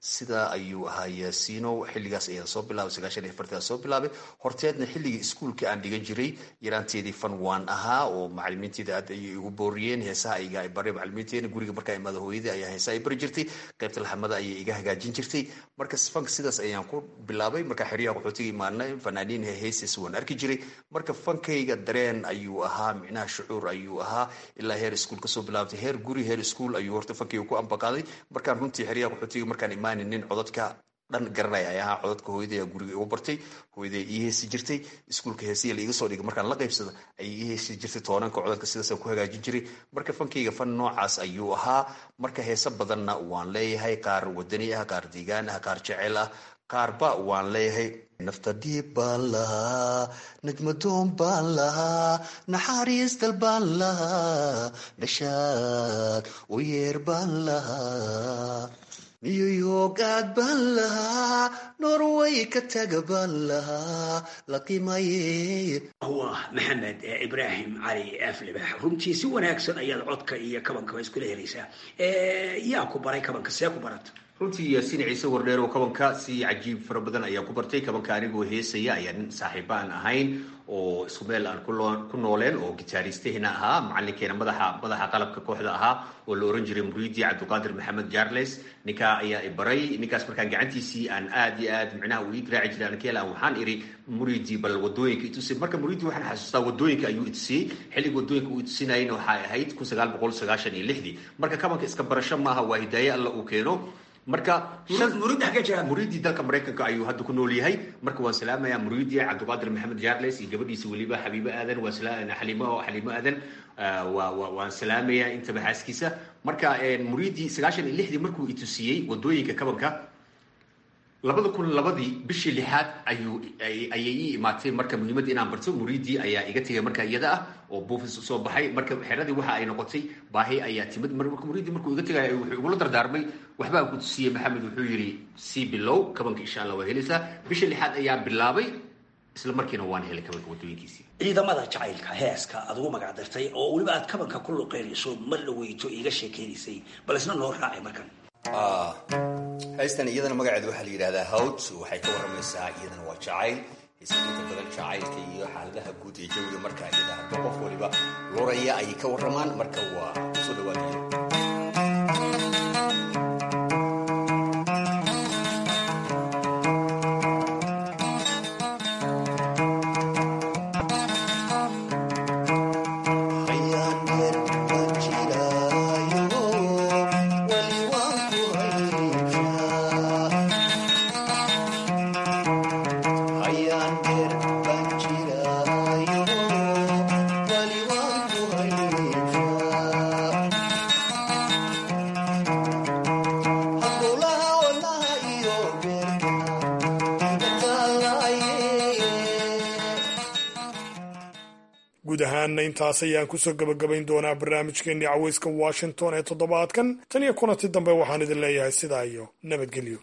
sida ayuu ahaa yaasino xilligaas ayaan soo bilaabay sagaashan iyo afartan soo bilaabay horteedna xilligii iskuulka aan dhigan jiray yaraanteedii fan waan ahaa oo macalimiinteeda aad ayay igu booriyeen heesaha iga ay baray macalimiinteena guriga markaa imaada hooyadii ayaa heesaha ay bari jirtay qaybta laxamada ayay iga hagaajin jirtay marka fanka sidaas ayaan ku bilaabay marka xeryaha qaxootiga imaanay fanaaniin heesaas waan arki jiray marka fankayga dareen ayuu ahaa micnaha shucuur ayuu ahaa ilaa heer iskuul kasoo bilaabtay heer guri heer iskuul ayuu horta fankayga ku ambaqaaday markaan runtii xeryaha qaxootiga markaan imaan nin codadka dhan garanaya ay ahaa codadka hooyaday guriga igu bartay hooyaday ii heesi jirtay iskuulka heesiya la iga soo dhigay markaan la qaybsada ayay ii heesi jirtay tobananka codadka sidaasaan ku hagaajin jiray marka fankayga fan noocaas ayuu ahaa marka heese badanna waan leeyahay qaar wadani ah qaar deegaan ah qaar jecel ah qaarba waan leeyahay nafta dhiib baan lahaa najmadoon baan lahaa naxariis dal baan lahaa dhashaad u yeer baan lahaa new york aad baan lahaa norway ka taga baan lahaa la qiimaye waa maxamed ibraahim cali aflibax runtii si wanaagsan ayaad codka iyo kabanka iskula helaysaa yaa ku baray kabanka see ku barata runtii yaasiin ciise wardheer oo kabanka si cajiib fara badan ayaan ku bartay kabanka anigoo heesaya ayaa nin saaxiiba aan ahayn oo isku meel aan ku nooleen oo gitaaristahina ahaa macalinkeena madaxa madaxa qalabka kooxda ahaa oo la oran jiray muriidi cabdiqaadir maxamed jarles ninkaa ayaa i baray ninkaas markaan gacantiisii aan aad iyo aad micnaha uu ii garaaci jiray anakeel aan waxaan iri muriidi bal wadooyinka itusay marka muriidi waxaan xasuustaa wadooyinka ayuu itusiyey xilliga wadooyinka uu itusinayayna waxay ahayd kun sagaal boqol sagaashan iyo lixdii marka kabanka iska barasho maaha waa hidaaye alla uu keeno marka muriidi dalka maraykanka ayuu hadda ku nool yahay marka waan salaamayaa muriidi cabdiqaadir maxamed jarles iyo gabadhiisa weliba xabiibo aadan waa xaliimo xaliimo aadan waan salaamayaa intaba xaaskiisa marka muriidi sagaashan iyo lixdii markuu itusiyey wadooyinka kabanka labada kun labadii bishii lixaad ayuu ayay ii imaatay marka muhiimadda inaan barto muriidi ayaa iga tegay marka iyada ah oo buufis soo baxay marka xeradii waxa ay noqotay baahi ayaa timid marka muriidi markuu iga tegay wuxuu igula dardaarmay waxbaa ku tusiyey maxamed wuxuu yiri si bilow kabanka insha Allah waa helaysaa bishii lixaad ayaa bilaabay isla markiina waan helay kabanka wadooyinkiisii ciidamada jacaylka heeska aad ugu magac dartay oo weliba aad kabanka ku luqeynayso mar la weyto iga sheekeynaysay bal isna noo raacay markan haystan iyadana magaceeda waxaa la yidhahdaa hawd waxay ka waramaysaa iyadana waa jacayl inta badan jacaylka iyo xaaladaha guud ee jawiga marka iyada hadba qof waliba luraya ayay ka waramaan marka waa soo dhawaadiyo guud ahaanna intaas ayaan kusoo gabagabayn doonaa barnaamijkeennii caweyska washington ee toddobaadkan tan iyo kulanti dambe waxaan idin leeyahay sidaa iyo nabadgelyo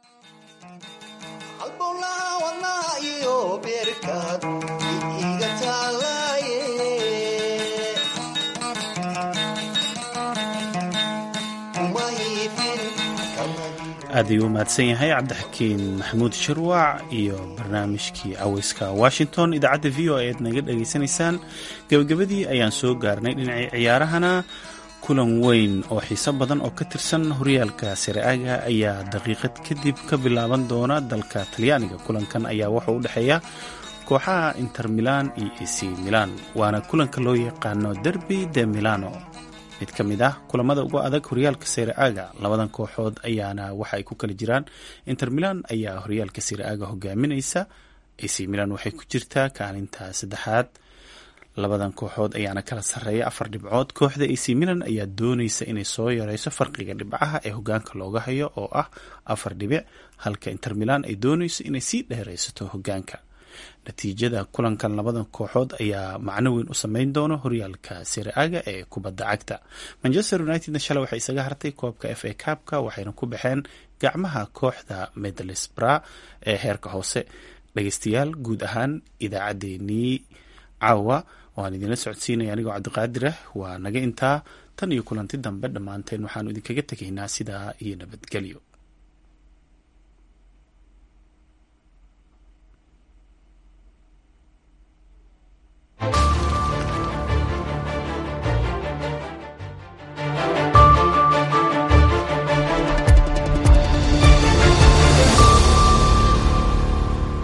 aad ayuu u mahadsan yahay cabdixakiin maxamuud shirwac iyo barnaamijkii caweyska washington idaacadda v o a eed naga dhegaysanaysaan gebagabadii ayaan soo gaarnay dhinacii ciyaarahana kulan weyn oo xiiso badan oo ka tirsan horyaalka sare-aga ayaa daqiiqad kadib ka bilaaban doona dalka talyaaniga kulankan ayaa wuxuu u dhexeeya kooxaha inter milan iyo ac milan waana kulanka loo yaqaano derby de milano mid ka mid ah kulamada ugu adag horyaalka sare-aga labadan kooxood ayaana waxa ay ku kala jiraan inter milan ayaa horyaalka sare-aga hogaaminaysa ac milan waxay ku jirtaa kaalinta saddexaad labadan kooxood ayaana kala sarreeya afar dhibcood kooxda ac milan ayaa doonaysa inay soo yareyso farqiga dhibcaha ee hogaanka looga hayo oo ah afar dhibic halka inter milan ay doonayso inay sii dheereysato hogaanka natiijada kulankan labadan kooxood ayaa macno weyn u sameyn doona horyaalka sare-aga ee kubadda cagta manchester unitedna shalay waxay isaga hartay koobka f a cabka waxayna ku baxeen gacmaha kooxda middlesbrough ee heerka hoose dhageystayaal guud ahaan idaacaddeenii caawa waan idinla socodsiinaya anigoo cabdiqaadir ah waa naga intaa tan iyo kulanti dambe dhammaanteen waxaanu idinkaga tegaynaa sidaa iyo nabadgelyo